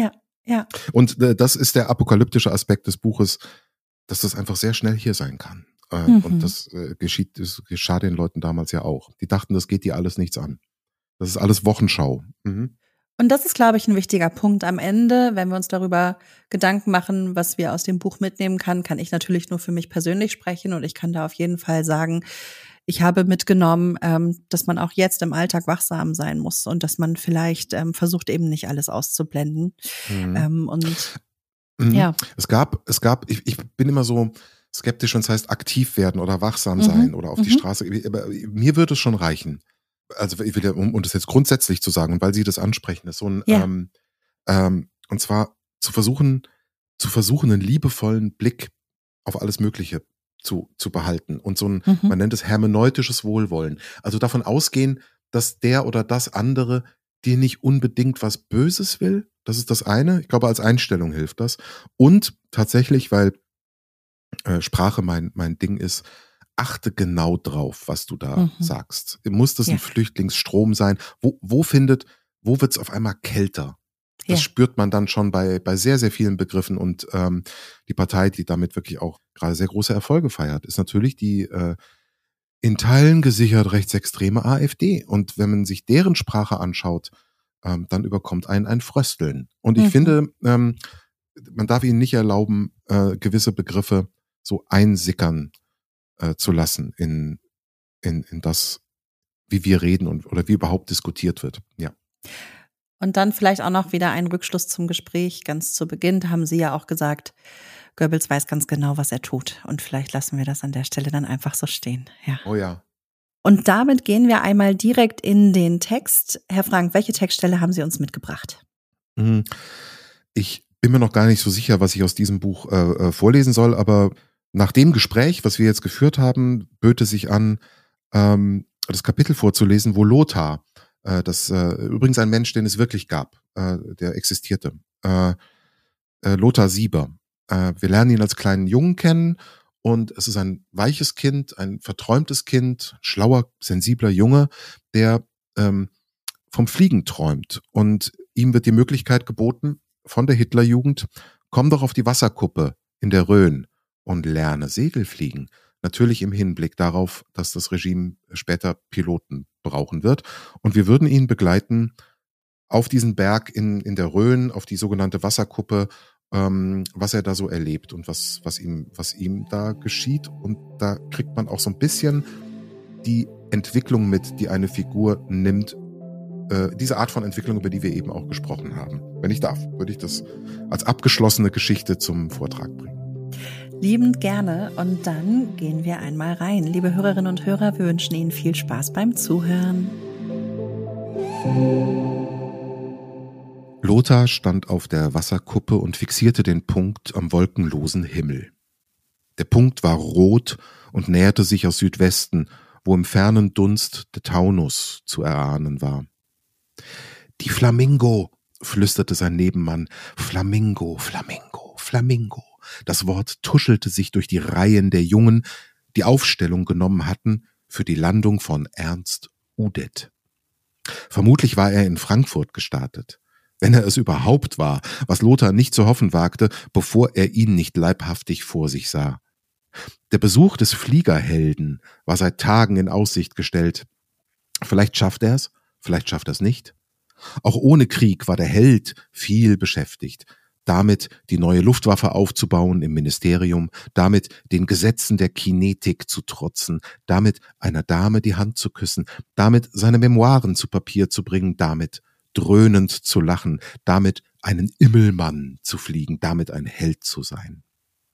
Und das ist der apokalyptische Aspekt des Buches, dass das einfach sehr schnell hier sein kann. Und das geschah den Leuten damals ja auch. Die dachten, das geht die alles nichts an. Das ist alles Wochenschau. Und das ist, glaube ich, ein wichtiger Punkt am Ende. Wenn wir uns darüber Gedanken machen, was wir aus dem Buch mitnehmen kann ich natürlich nur für mich persönlich sprechen. Und ich kann da auf jeden Fall sagen, ich habe mitgenommen, dass man auch jetzt im Alltag wachsam sein muss und dass man vielleicht versucht, eben nicht alles auszublenden. Und ja. Es gab, ich bin immer so skeptisch, wenn es heißt, aktiv werden oder wachsam sein oder auf die Straße. Aber mir würde es schon reichen. Also ich will ja, um das jetzt grundsätzlich zu sagen, und weil Sie das ansprechen, ist so ein, und zwar zu versuchen, einen liebevollen Blick auf alles Mögliche zu behalten und so ein, man nennt es hermeneutisches Wohlwollen. Also davon ausgehen, dass der oder das andere dir nicht unbedingt was Böses will. Das ist das eine. Ich glaube, als Einstellung hilft das. Und tatsächlich, weil Sprache mein Ding ist, achte genau drauf, was du da sagst. Muss das ein Flüchtlingsstrom sein? Wo wird's auf einmal kälter? Das spürt man dann schon bei sehr, sehr vielen Begriffen. Und die Partei, die damit wirklich auch gerade sehr große Erfolge feiert, ist natürlich die in Teilen gesichert rechtsextreme AfD. Und wenn man sich deren Sprache anschaut, dann überkommt einen ein Frösteln. Und ich finde, man darf ihnen nicht erlauben, gewisse Begriffe so einsickern zu lassen in das, wie wir reden oder wie überhaupt diskutiert wird. Ja. Und dann vielleicht auch noch wieder ein Rückschluss zum Gespräch. Ganz zu Beginn haben Sie ja auch gesagt, Goebbels weiß ganz genau, was er tut. Und vielleicht lassen wir das an der Stelle dann einfach so stehen. Ja. Oh ja. Und damit gehen wir einmal direkt in den Text. Herr Frank, welche Textstelle haben Sie uns mitgebracht? Ich bin mir noch gar nicht so sicher, was ich aus diesem Buch vorlesen soll, aber nach dem Gespräch, was wir jetzt geführt haben, böte sich an, das Kapitel vorzulesen, wo Lothar, das übrigens ein Mensch, den es wirklich gab, der existierte, Lothar Sieber. Wir lernen ihn als kleinen Jungen kennen und es ist ein weiches Kind, ein verträumtes Kind, schlauer, sensibler Junge, der vom Fliegen träumt. Und ihm wird die Möglichkeit geboten von der Hitlerjugend, komm doch auf die Wasserkuppe in der Rhön und lerne Segelfliegen. Natürlich im Hinblick darauf, dass das Regime später Piloten brauchen wird. Und wir würden ihn begleiten auf diesen Berg in der Rhön, auf die sogenannte Wasserkuppe, was er da so erlebt und was ihm da geschieht. Und da kriegt man auch so ein bisschen die Entwicklung mit, die eine Figur nimmt, diese Art von Entwicklung, über die wir eben auch gesprochen haben. Wenn ich darf, würde ich das als abgeschlossene Geschichte zum Vortrag bringen. Liebend gerne. Und dann gehen wir einmal rein. Liebe Hörerinnen und Hörer, wir wünschen Ihnen viel Spaß beim Zuhören. Lothar stand auf der Wasserkuppe und fixierte den Punkt am wolkenlosen Himmel. Der Punkt war rot und näherte sich aus Südwesten, wo im fernen Dunst der Taunus zu erahnen war. Die Flamingo, flüsterte sein Nebenmann. Flamingo, Flamingo, Flamingo. Das Wort tuschelte sich durch die Reihen der Jungen, die Aufstellung genommen hatten für die Landung von Ernst Udet. Vermutlich war er in Frankfurt gestartet. Wenn er es überhaupt war, was Lothar nicht zu hoffen wagte, bevor er ihn nicht leibhaftig vor sich sah. Der Besuch des Fliegerhelden war seit Tagen in Aussicht gestellt. Vielleicht schafft er es, vielleicht schafft er es nicht. Auch ohne Krieg war der Held viel beschäftigt. Damit die neue Luftwaffe aufzubauen im Ministerium, damit den Gesetzen der Kinetik zu trotzen, damit einer Dame die Hand zu küssen, damit seine Memoiren zu Papier zu bringen, damit dröhnend zu lachen, damit einen Immelmann zu fliegen, damit ein Held zu sein.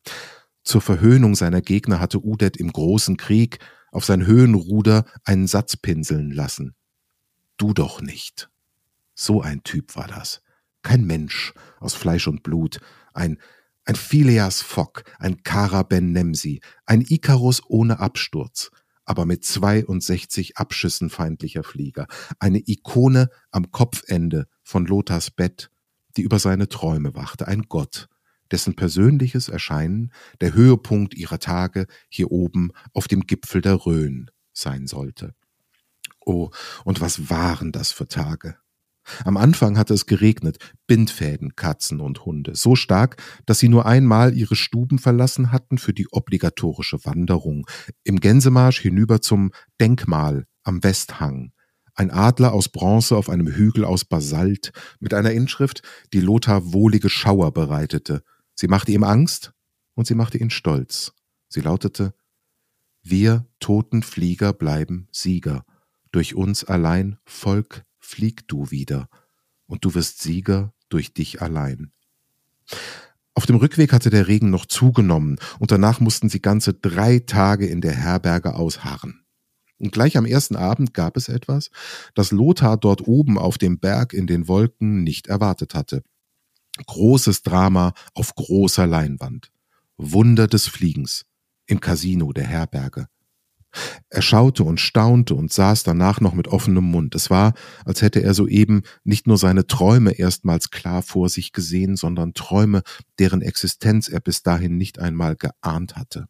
Zur Verhöhnung seiner Gegner hatte Udet im großen Krieg auf sein Höhenruder einen Satz pinseln lassen. Du doch nicht. So ein Typ war das. Kein Mensch aus Fleisch und Blut, ein Phileas Fogg, ein Kara Ben Nemsi, ein Ikarus ohne Absturz, aber mit 62 Abschüssen feindlicher Flieger, eine Ikone am Kopfende von Lothars Bett, die über seine Träume wachte, ein Gott, dessen persönliches Erscheinen der Höhepunkt ihrer Tage hier oben auf dem Gipfel der Rhön sein sollte. Oh, und was waren das für Tage? Am Anfang hatte es geregnet, Bindfäden, Katzen und Hunde, so stark, dass sie nur einmal ihre Stuben verlassen hatten für die obligatorische Wanderung, im Gänsemarsch hinüber zum Denkmal am Westhang. Ein Adler aus Bronze auf einem Hügel aus Basalt, mit einer Inschrift, die Lothar wohlige Schauer bereitete. Sie machte ihm Angst und sie machte ihn stolz. Sie lautete: Wir toten Flieger bleiben Sieger. Durch uns allein, Volk, flieg du wieder. Und du wirst Sieger durch dich allein. Auf dem Rückweg hatte der Regen noch zugenommen und danach mussten sie ganze 3 Tage in der Herberge ausharren. Und gleich am ersten Abend gab es etwas, das Lothar dort oben auf dem Berg in den Wolken nicht erwartet hatte. Großes Drama auf großer Leinwand. Wunder des Fliegens im Casino der Herberge. Er schaute und staunte und saß danach noch mit offenem Mund. Es war, als hätte er soeben nicht nur seine Träume erstmals klar vor sich gesehen, sondern Träume, deren Existenz er bis dahin nicht einmal geahnt hatte.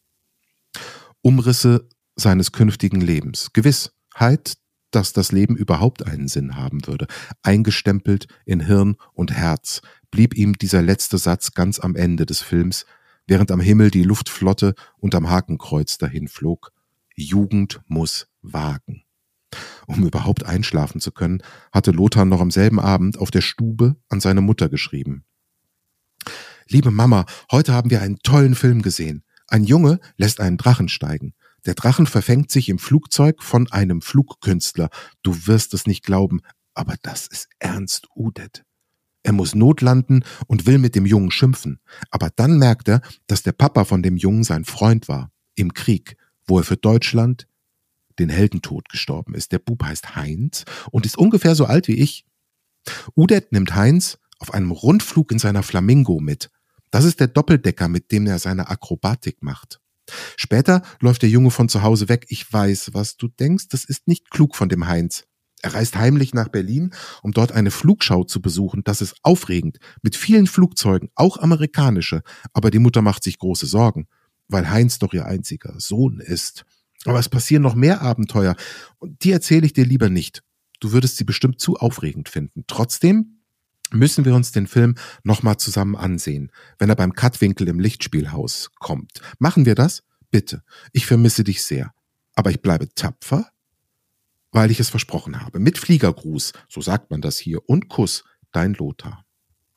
Umrisse seines künftigen Lebens. Gewissheit, dass das Leben überhaupt einen Sinn haben würde. Eingestempelt in Hirn und Herz blieb ihm dieser letzte Satz ganz am Ende des Films, während am Himmel die Luftflotte unterm Hakenkreuz dahin flog. Jugend muss wagen. Um überhaupt einschlafen zu können, hatte Lothar noch am selben Abend auf der Stube an seine Mutter geschrieben. Liebe Mama, heute haben wir einen tollen Film gesehen. Ein Junge lässt einen Drachen steigen. Der Drachen verfängt sich im Flugzeug von einem Flugkünstler. Du wirst es nicht glauben, aber das ist Ernst Udet. Er muss notlanden und will mit dem Jungen schimpfen. Aber dann merkt er, dass der Papa von dem Jungen sein Freund war. Im Krieg, wo er für Deutschland den Heldentod gestorben ist. Der Bub heißt Heinz und ist ungefähr so alt wie ich. Udet nimmt Heinz auf einem Rundflug in seiner Flamingo mit. Das ist der Doppeldecker, mit dem er seine Akrobatik macht. Später läuft der Junge von zu Hause weg. Ich weiß, was du denkst, das ist nicht klug von dem Heinz. Er reist heimlich nach Berlin, um dort eine Flugschau zu besuchen. Das ist aufregend, mit vielen Flugzeugen, auch amerikanische. Aber die Mutter macht sich große Sorgen, weil Heinz doch ihr einziger Sohn ist. Aber es passieren noch mehr Abenteuer und die erzähle ich dir lieber nicht. Du würdest sie bestimmt zu aufregend finden. Trotzdem müssen wir uns den Film nochmal zusammen ansehen, wenn er beim Kattwinkel im Lichtspielhaus kommt. Machen wir das? Bitte. Ich vermisse dich sehr. Aber ich bleibe tapfer, weil ich es versprochen habe. Mit Fliegergruß, so sagt man das hier, und Kuss, dein Lothar.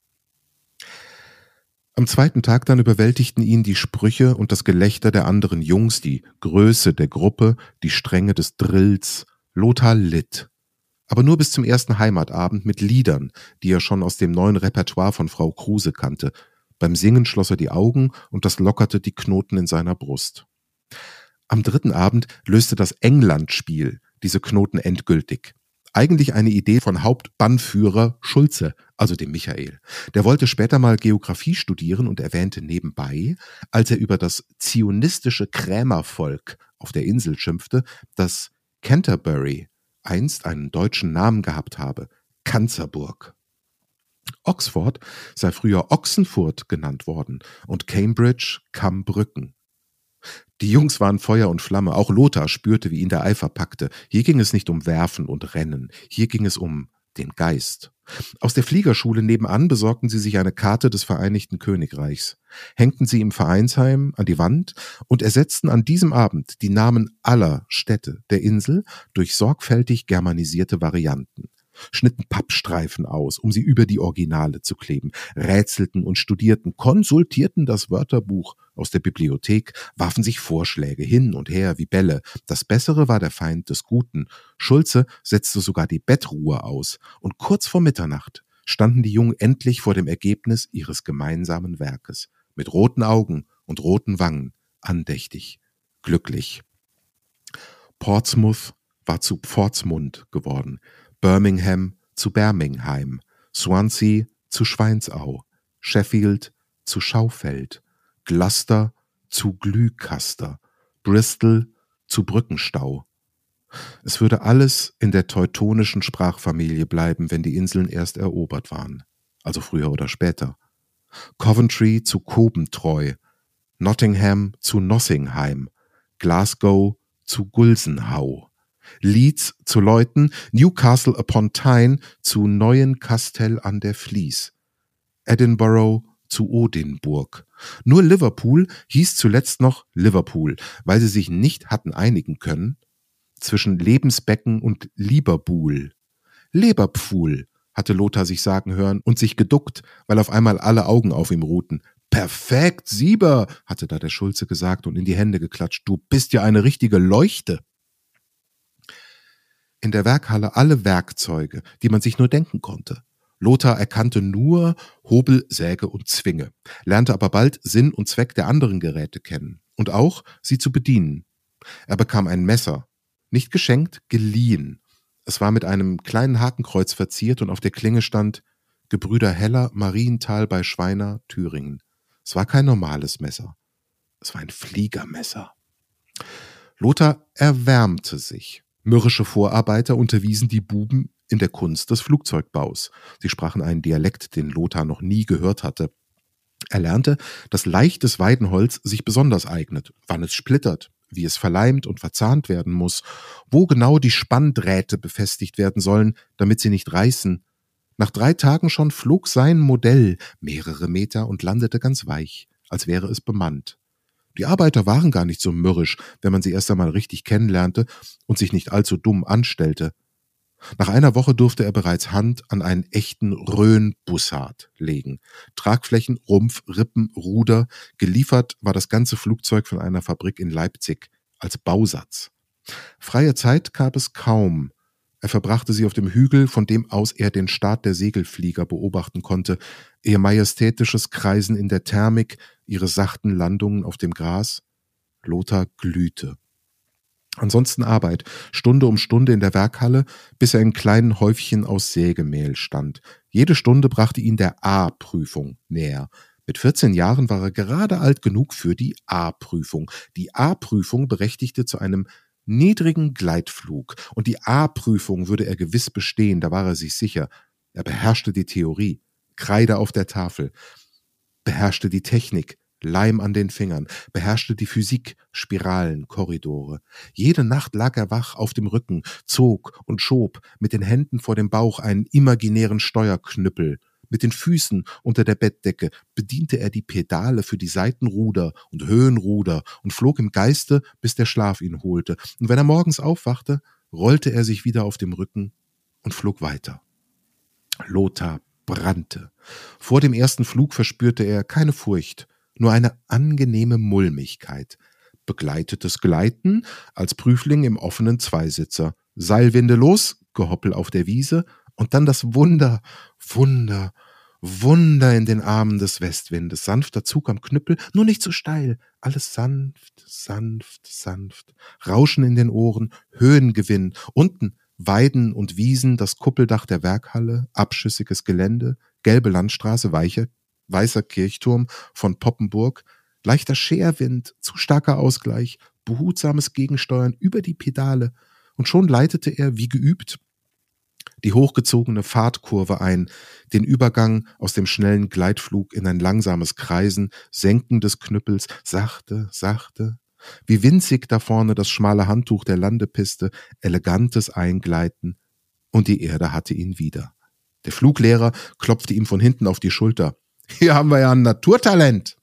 Am zweiten Tag dann überwältigten ihn die Sprüche und das Gelächter der anderen Jungs, die Größe der Gruppe, die Strenge des Drills. Lothar litt. Aber nur bis zum ersten Heimatabend mit Liedern, die er schon aus dem neuen Repertoire von Frau Kruse kannte. Beim Singen schloss er die Augen und das lockerte die Knoten in seiner Brust. Am dritten Abend löste das England-Spiel diese Knoten endgültig. Eigentlich eine Idee von Hauptbannführer Schulze, also dem Michael. Der wollte später mal Geografie studieren und erwähnte nebenbei, als er über das zionistische Krämervolk auf der Insel schimpfte, dass Canterbury einst einen deutschen Namen gehabt habe, Kanzerburg. Oxford sei früher Ochsenfurt genannt worden und Cambridge Kambrücken. Die Jungs waren Feuer und Flamme, auch Lothar spürte, wie ihn der Eifer packte. Hier ging es nicht um Werfen und Rennen, hier ging es um den Geist. Aus der Fliegerschule nebenan besorgten sie sich eine Karte des Vereinigten Königreichs, hängten sie im Vereinsheim an die Wand und ersetzten an diesem Abend die Namen aller Städte der Insel durch sorgfältig germanisierte Varianten, schnitten Pappstreifen aus, um sie über die Originale zu kleben, rätselten und studierten, konsultierten das Wörterbuch aus der Bibliothek, warfen sich Vorschläge hin und her wie Bälle. Das Bessere war der Feind des Guten. Schulze setzte sogar die Bettruhe aus und kurz vor Mitternacht standen die Jungen endlich vor dem Ergebnis ihres gemeinsamen Werkes, mit roten Augen und roten Wangen, andächtig, glücklich. Portsmouth war zu Pforzmund geworden, Birmingham zu Birmingham, Swansea zu Schweinsau, Sheffield zu Schaufeld, Gloucester zu Glühkaster, Bristol zu Brückenstau. Es würde alles in der teutonischen Sprachfamilie bleiben, wenn die Inseln erst erobert waren, also früher oder später. Coventry zu Cobentreu, Nottingham zu Nossingheim, Glasgow zu Gulsenhau, Leeds zu Leuten, Newcastle upon Tyne zu Neuenkastel an der Vlies, Edinburgh zu Odinburg. Nur Liverpool hieß zuletzt noch Liverpool, weil sie sich nicht hatten einigen können zwischen Lebensbecken und Lieberbuhl. Leberpfuhl, hatte Lothar sich sagen hören und sich geduckt, weil auf einmal alle Augen auf ihm ruhten. »Perfekt, Sieber«, hatte da der Schulze gesagt und in die Hände geklatscht. »Du bist ja eine richtige Leuchte.« In der Werkhalle alle Werkzeuge, die man sich nur denken konnte. Lothar erkannte nur Hobel, Säge und Zwinge, lernte aber bald Sinn und Zweck der anderen Geräte kennen und auch, sie zu bedienen. Er bekam ein Messer, nicht geschenkt, geliehen. Es war mit einem kleinen Hakenkreuz verziert und auf der Klinge stand »Gebrüder Heller, Marienthal bei Schweina, Thüringen«. Es war kein normales Messer, es war ein Fliegermesser. Lothar erwärmte sich. Mürrische Vorarbeiter unterwiesen die Buben in der Kunst des Flugzeugbaus. Sie sprachen einen Dialekt, den Lothar noch nie gehört hatte. Er lernte, dass leichtes Weidenholz sich besonders eignet, wann es splittert, wie es verleimt und verzahnt werden muss, wo genau die Spanndrähte befestigt werden sollen, damit sie nicht reißen. Nach 3 Tagen schon flog sein Modell mehrere Meter und landete ganz weich, als wäre es bemannt. Die Arbeiter waren gar nicht so mürrisch, wenn man sie erst einmal richtig kennenlernte und sich nicht allzu dumm anstellte. Nach einer Woche durfte er bereits Hand an einen echten Rhön-Bussard legen. Tragflächen, Rumpf, Rippen, Ruder. Geliefert war das ganze Flugzeug von einer Fabrik in Leipzig als Bausatz. Freie Zeit gab es kaum. Er verbrachte sie auf dem Hügel, von dem aus er den Start der Segelflieger beobachten konnte, ihr majestätisches Kreisen in der Thermik, ihre sachten Landungen auf dem Gras. Lothar glühte. Ansonsten Arbeit, Stunde um Stunde in der Werkhalle, bis er in kleinen Häufchen aus Sägemehl stand. Jede Stunde brachte ihn der A-Prüfung näher. Mit 14 Jahren war er gerade alt genug für die A-Prüfung. Die A-Prüfung berechtigte zu einem niedrigen Gleitflug. Und die A-Prüfung würde er gewiss bestehen, da war er sich sicher. Er beherrschte die Theorie, Kreide auf der Tafel, beherrschte die Technik, Leim an den Fingern, beherrschte die Physik, Spiralen, Korridore. Jede Nacht lag er wach auf dem Rücken, zog und schob mit den Händen vor dem Bauch einen imaginären Steuerknüppel. Mit den Füßen unter der Bettdecke bediente er die Pedale für die Seitenruder und Höhenruder und flog im Geiste, bis der Schlaf ihn holte. Und wenn er morgens aufwachte, rollte er sich wieder auf dem Rücken und flog weiter. Lothar brannte. Vor dem ersten Flug verspürte er keine Furcht, nur eine angenehme Mulmigkeit. Begleitetes Gleiten als Prüfling im offenen Zweisitzer. Seilwinde los, Gehoppel auf der Wiese und dann das Wunder in den Armen des Westwindes. Sanfter Zug am Knüppel, nur nicht so steil. Alles sanft, sanft, sanft. Rauschen in den Ohren, Höhengewinn. Unten Weiden und Wiesen, das Kuppeldach der Werkhalle, abschüssiges Gelände, gelbe Landstraße, weißer Kirchturm von Poppenburg, leichter Scherwind, zu starker Ausgleich, behutsames Gegensteuern über die Pedale. Und schon leitete er, wie geübt, die hochgezogene Fahrtkurve ein, den Übergang aus dem schnellen Gleitflug in ein langsames Kreisen, Senken des Knüppels, sachte, sachte, wie winzig da vorne das schmale Handtuch der Landepiste, elegantes Eingleiten, und die Erde hatte ihn wieder. Der Fluglehrer klopfte ihm von hinten auf die Schulter. »Hier haben wir ja ein Naturtalent!«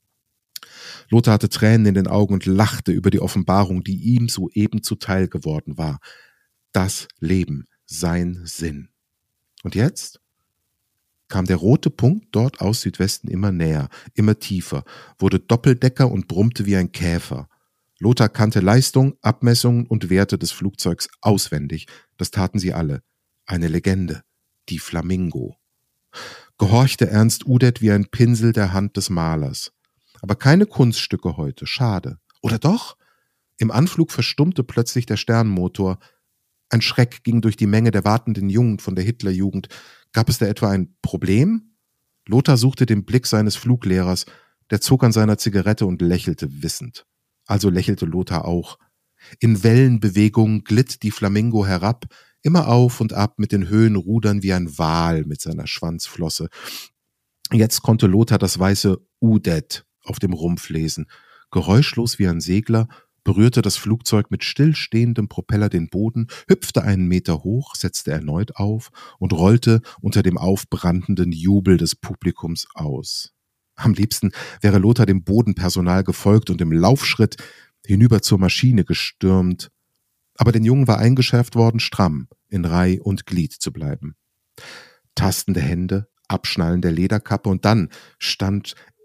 Lothar hatte Tränen in den Augen und lachte über die Offenbarung, die ihm soeben zuteil geworden war. Das Leben, sein Sinn. Und jetzt kam der rote Punkt dort aus Südwesten immer näher, immer tiefer, wurde Doppeldecker und brummte wie ein Käfer. Lothar kannte Leistung, Abmessungen und Werte des Flugzeugs auswendig. Das taten sie alle. Eine Legende, die Flamingo. Gehorchte Ernst Udet wie ein Pinsel der Hand des Malers. Aber keine Kunststücke heute, schade. Oder doch? Im Anflug verstummte plötzlich der Sternmotor. Ein Schreck ging durch die Menge der wartenden Jungen von der Hitlerjugend. Gab es da etwa ein Problem? Lothar suchte den Blick seines Fluglehrers. Der zog an seiner Zigarette und lächelte wissend. Also lächelte Lothar auch. In Wellenbewegungen glitt die Flamingo herab, immer auf und ab mit den Höhenrudern wie ein Wal mit seiner Schwanzflosse. Jetzt konnte Lothar das weiße Udet auf dem Rumpf lesen. Geräuschlos wie ein Segler berührte das Flugzeug mit stillstehendem Propeller den Boden, hüpfte einen Meter hoch, setzte erneut auf und rollte unter dem aufbrandenden Jubel des Publikums aus. Am liebsten wäre Lothar dem Bodenpersonal gefolgt und im Laufschritt hinüber zur Maschine gestürmt. Aber den Jungen war eingeschärft worden, stramm in Reih und Glied zu bleiben. Tastende Hände, Abschnallen der Lederkappe und dann stand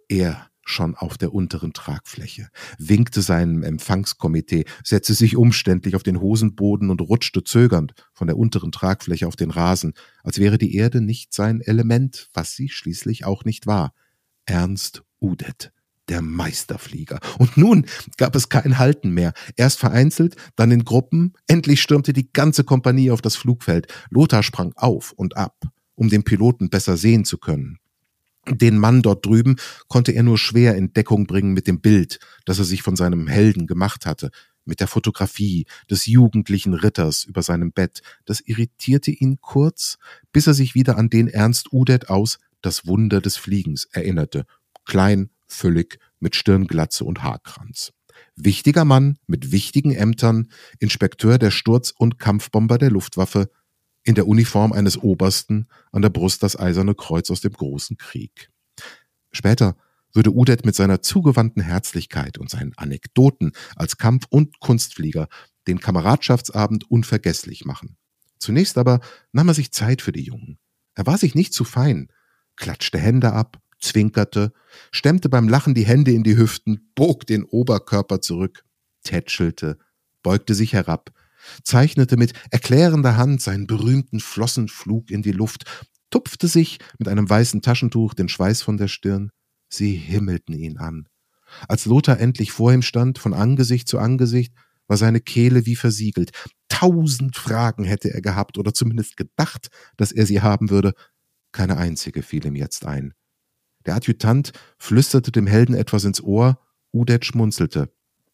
Er schon auf der unteren Tragfläche, winkte seinem Empfangskomitee, setzte sich umständlich auf den Hosenboden und rutschte zögernd von der unteren Tragfläche auf den Rasen, als wäre die Erde nicht sein Element, was sie schließlich auch nicht war. Ernst Udet, der Meisterflieger. Und nun gab es kein Halten mehr. Erst vereinzelt, dann in Gruppen. Endlich stürmte die ganze Kompanie auf das Flugfeld. Lothar sprang auf und ab, um den Piloten besser sehen zu können. Den Mann dort drüben konnte er nur schwer in Deckung bringen mit dem Bild, das er sich von seinem Helden gemacht hatte, mit der Fotografie des jugendlichen Ritters über seinem Bett. Das irritierte ihn kurz, bis er sich wieder an den Ernst Udet aus Das Wunder des Fliegens erinnerte. Klein, füllig, mit Stirnglatze und Haarkranz. Wichtiger Mann mit wichtigen Ämtern, Inspekteur der Sturz- und Kampfbomber der Luftwaffe, in der Uniform eines Obersten, an der Brust das Eiserne Kreuz aus dem Großen Krieg. Später würde Udet mit seiner zugewandten Herzlichkeit und seinen Anekdoten als Kampf- und Kunstflieger den Kameradschaftsabend unvergesslich machen. Zunächst aber nahm er sich Zeit für die Jungen. Er war sich nicht zu fein, klatschte Hände ab, zwinkerte, stemmte beim Lachen die Hände in die Hüften, bog den Oberkörper zurück, tätschelte, beugte sich herab, zeichnete mit erklärender Hand seinen berühmten Flossenflug in die Luft, tupfte sich mit einem weißen Taschentuch den Schweiß von der Stirn. Sie himmelten ihn an. Als Lothar endlich vor ihm stand, von Angesicht zu Angesicht, war seine Kehle wie versiegelt. 1000 Fragen hätte er gehabt oder zumindest gedacht, dass er sie haben würde. Keine einzige fiel ihm jetzt ein. Der Adjutant flüsterte dem Helden etwas ins Ohr. Udet schmunzelte.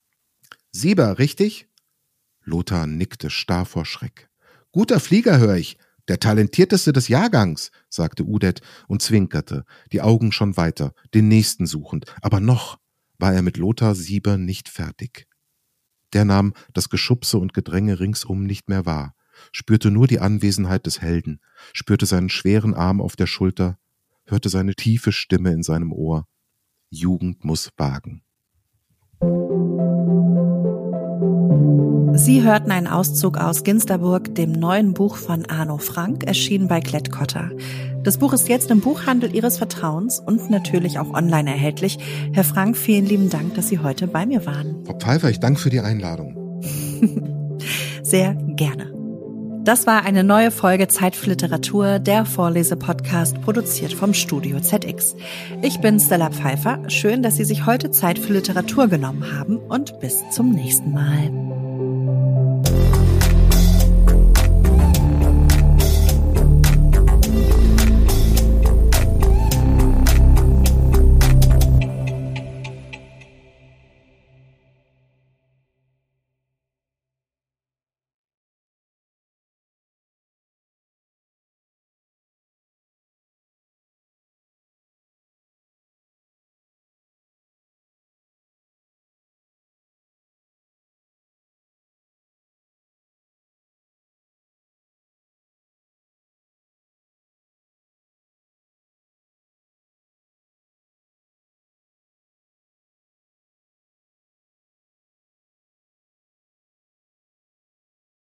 Sieber, richtig? Lothar nickte starr vor Schreck. Guter Flieger, hör ich. Der talentierteste des Jahrgangs, sagte Udet und zwinkerte, die Augen schon weiter, den nächsten suchend. Aber noch war er mit Lothar Sieber nicht fertig. Der nahm das Geschubse und Gedränge ringsum nicht mehr wahr, spürte nur die Anwesenheit des Helden, spürte seinen schweren Arm auf der Schulter, hörte seine tiefe Stimme in seinem Ohr. Jugend muss wagen. Sie hörten einen Auszug aus Ginsterburg, dem neuen Buch von Arno Frank, erschienen bei Klett-Cotta. Das Buch ist jetzt im Buchhandel Ihres Vertrauens und natürlich auch online erhältlich. Herr Frank, vielen lieben Dank, dass Sie heute bei mir waren. Frau Pfeiffer, ich danke für die Einladung. Sehr gerne. Das war eine neue Folge Zeit für Literatur, der Vorlese-Podcast, produziert vom Studio ZX. Ich bin Stella Pfeiffer. Schön, dass Sie sich heute Zeit für Literatur genommen haben und bis zum nächsten Mal.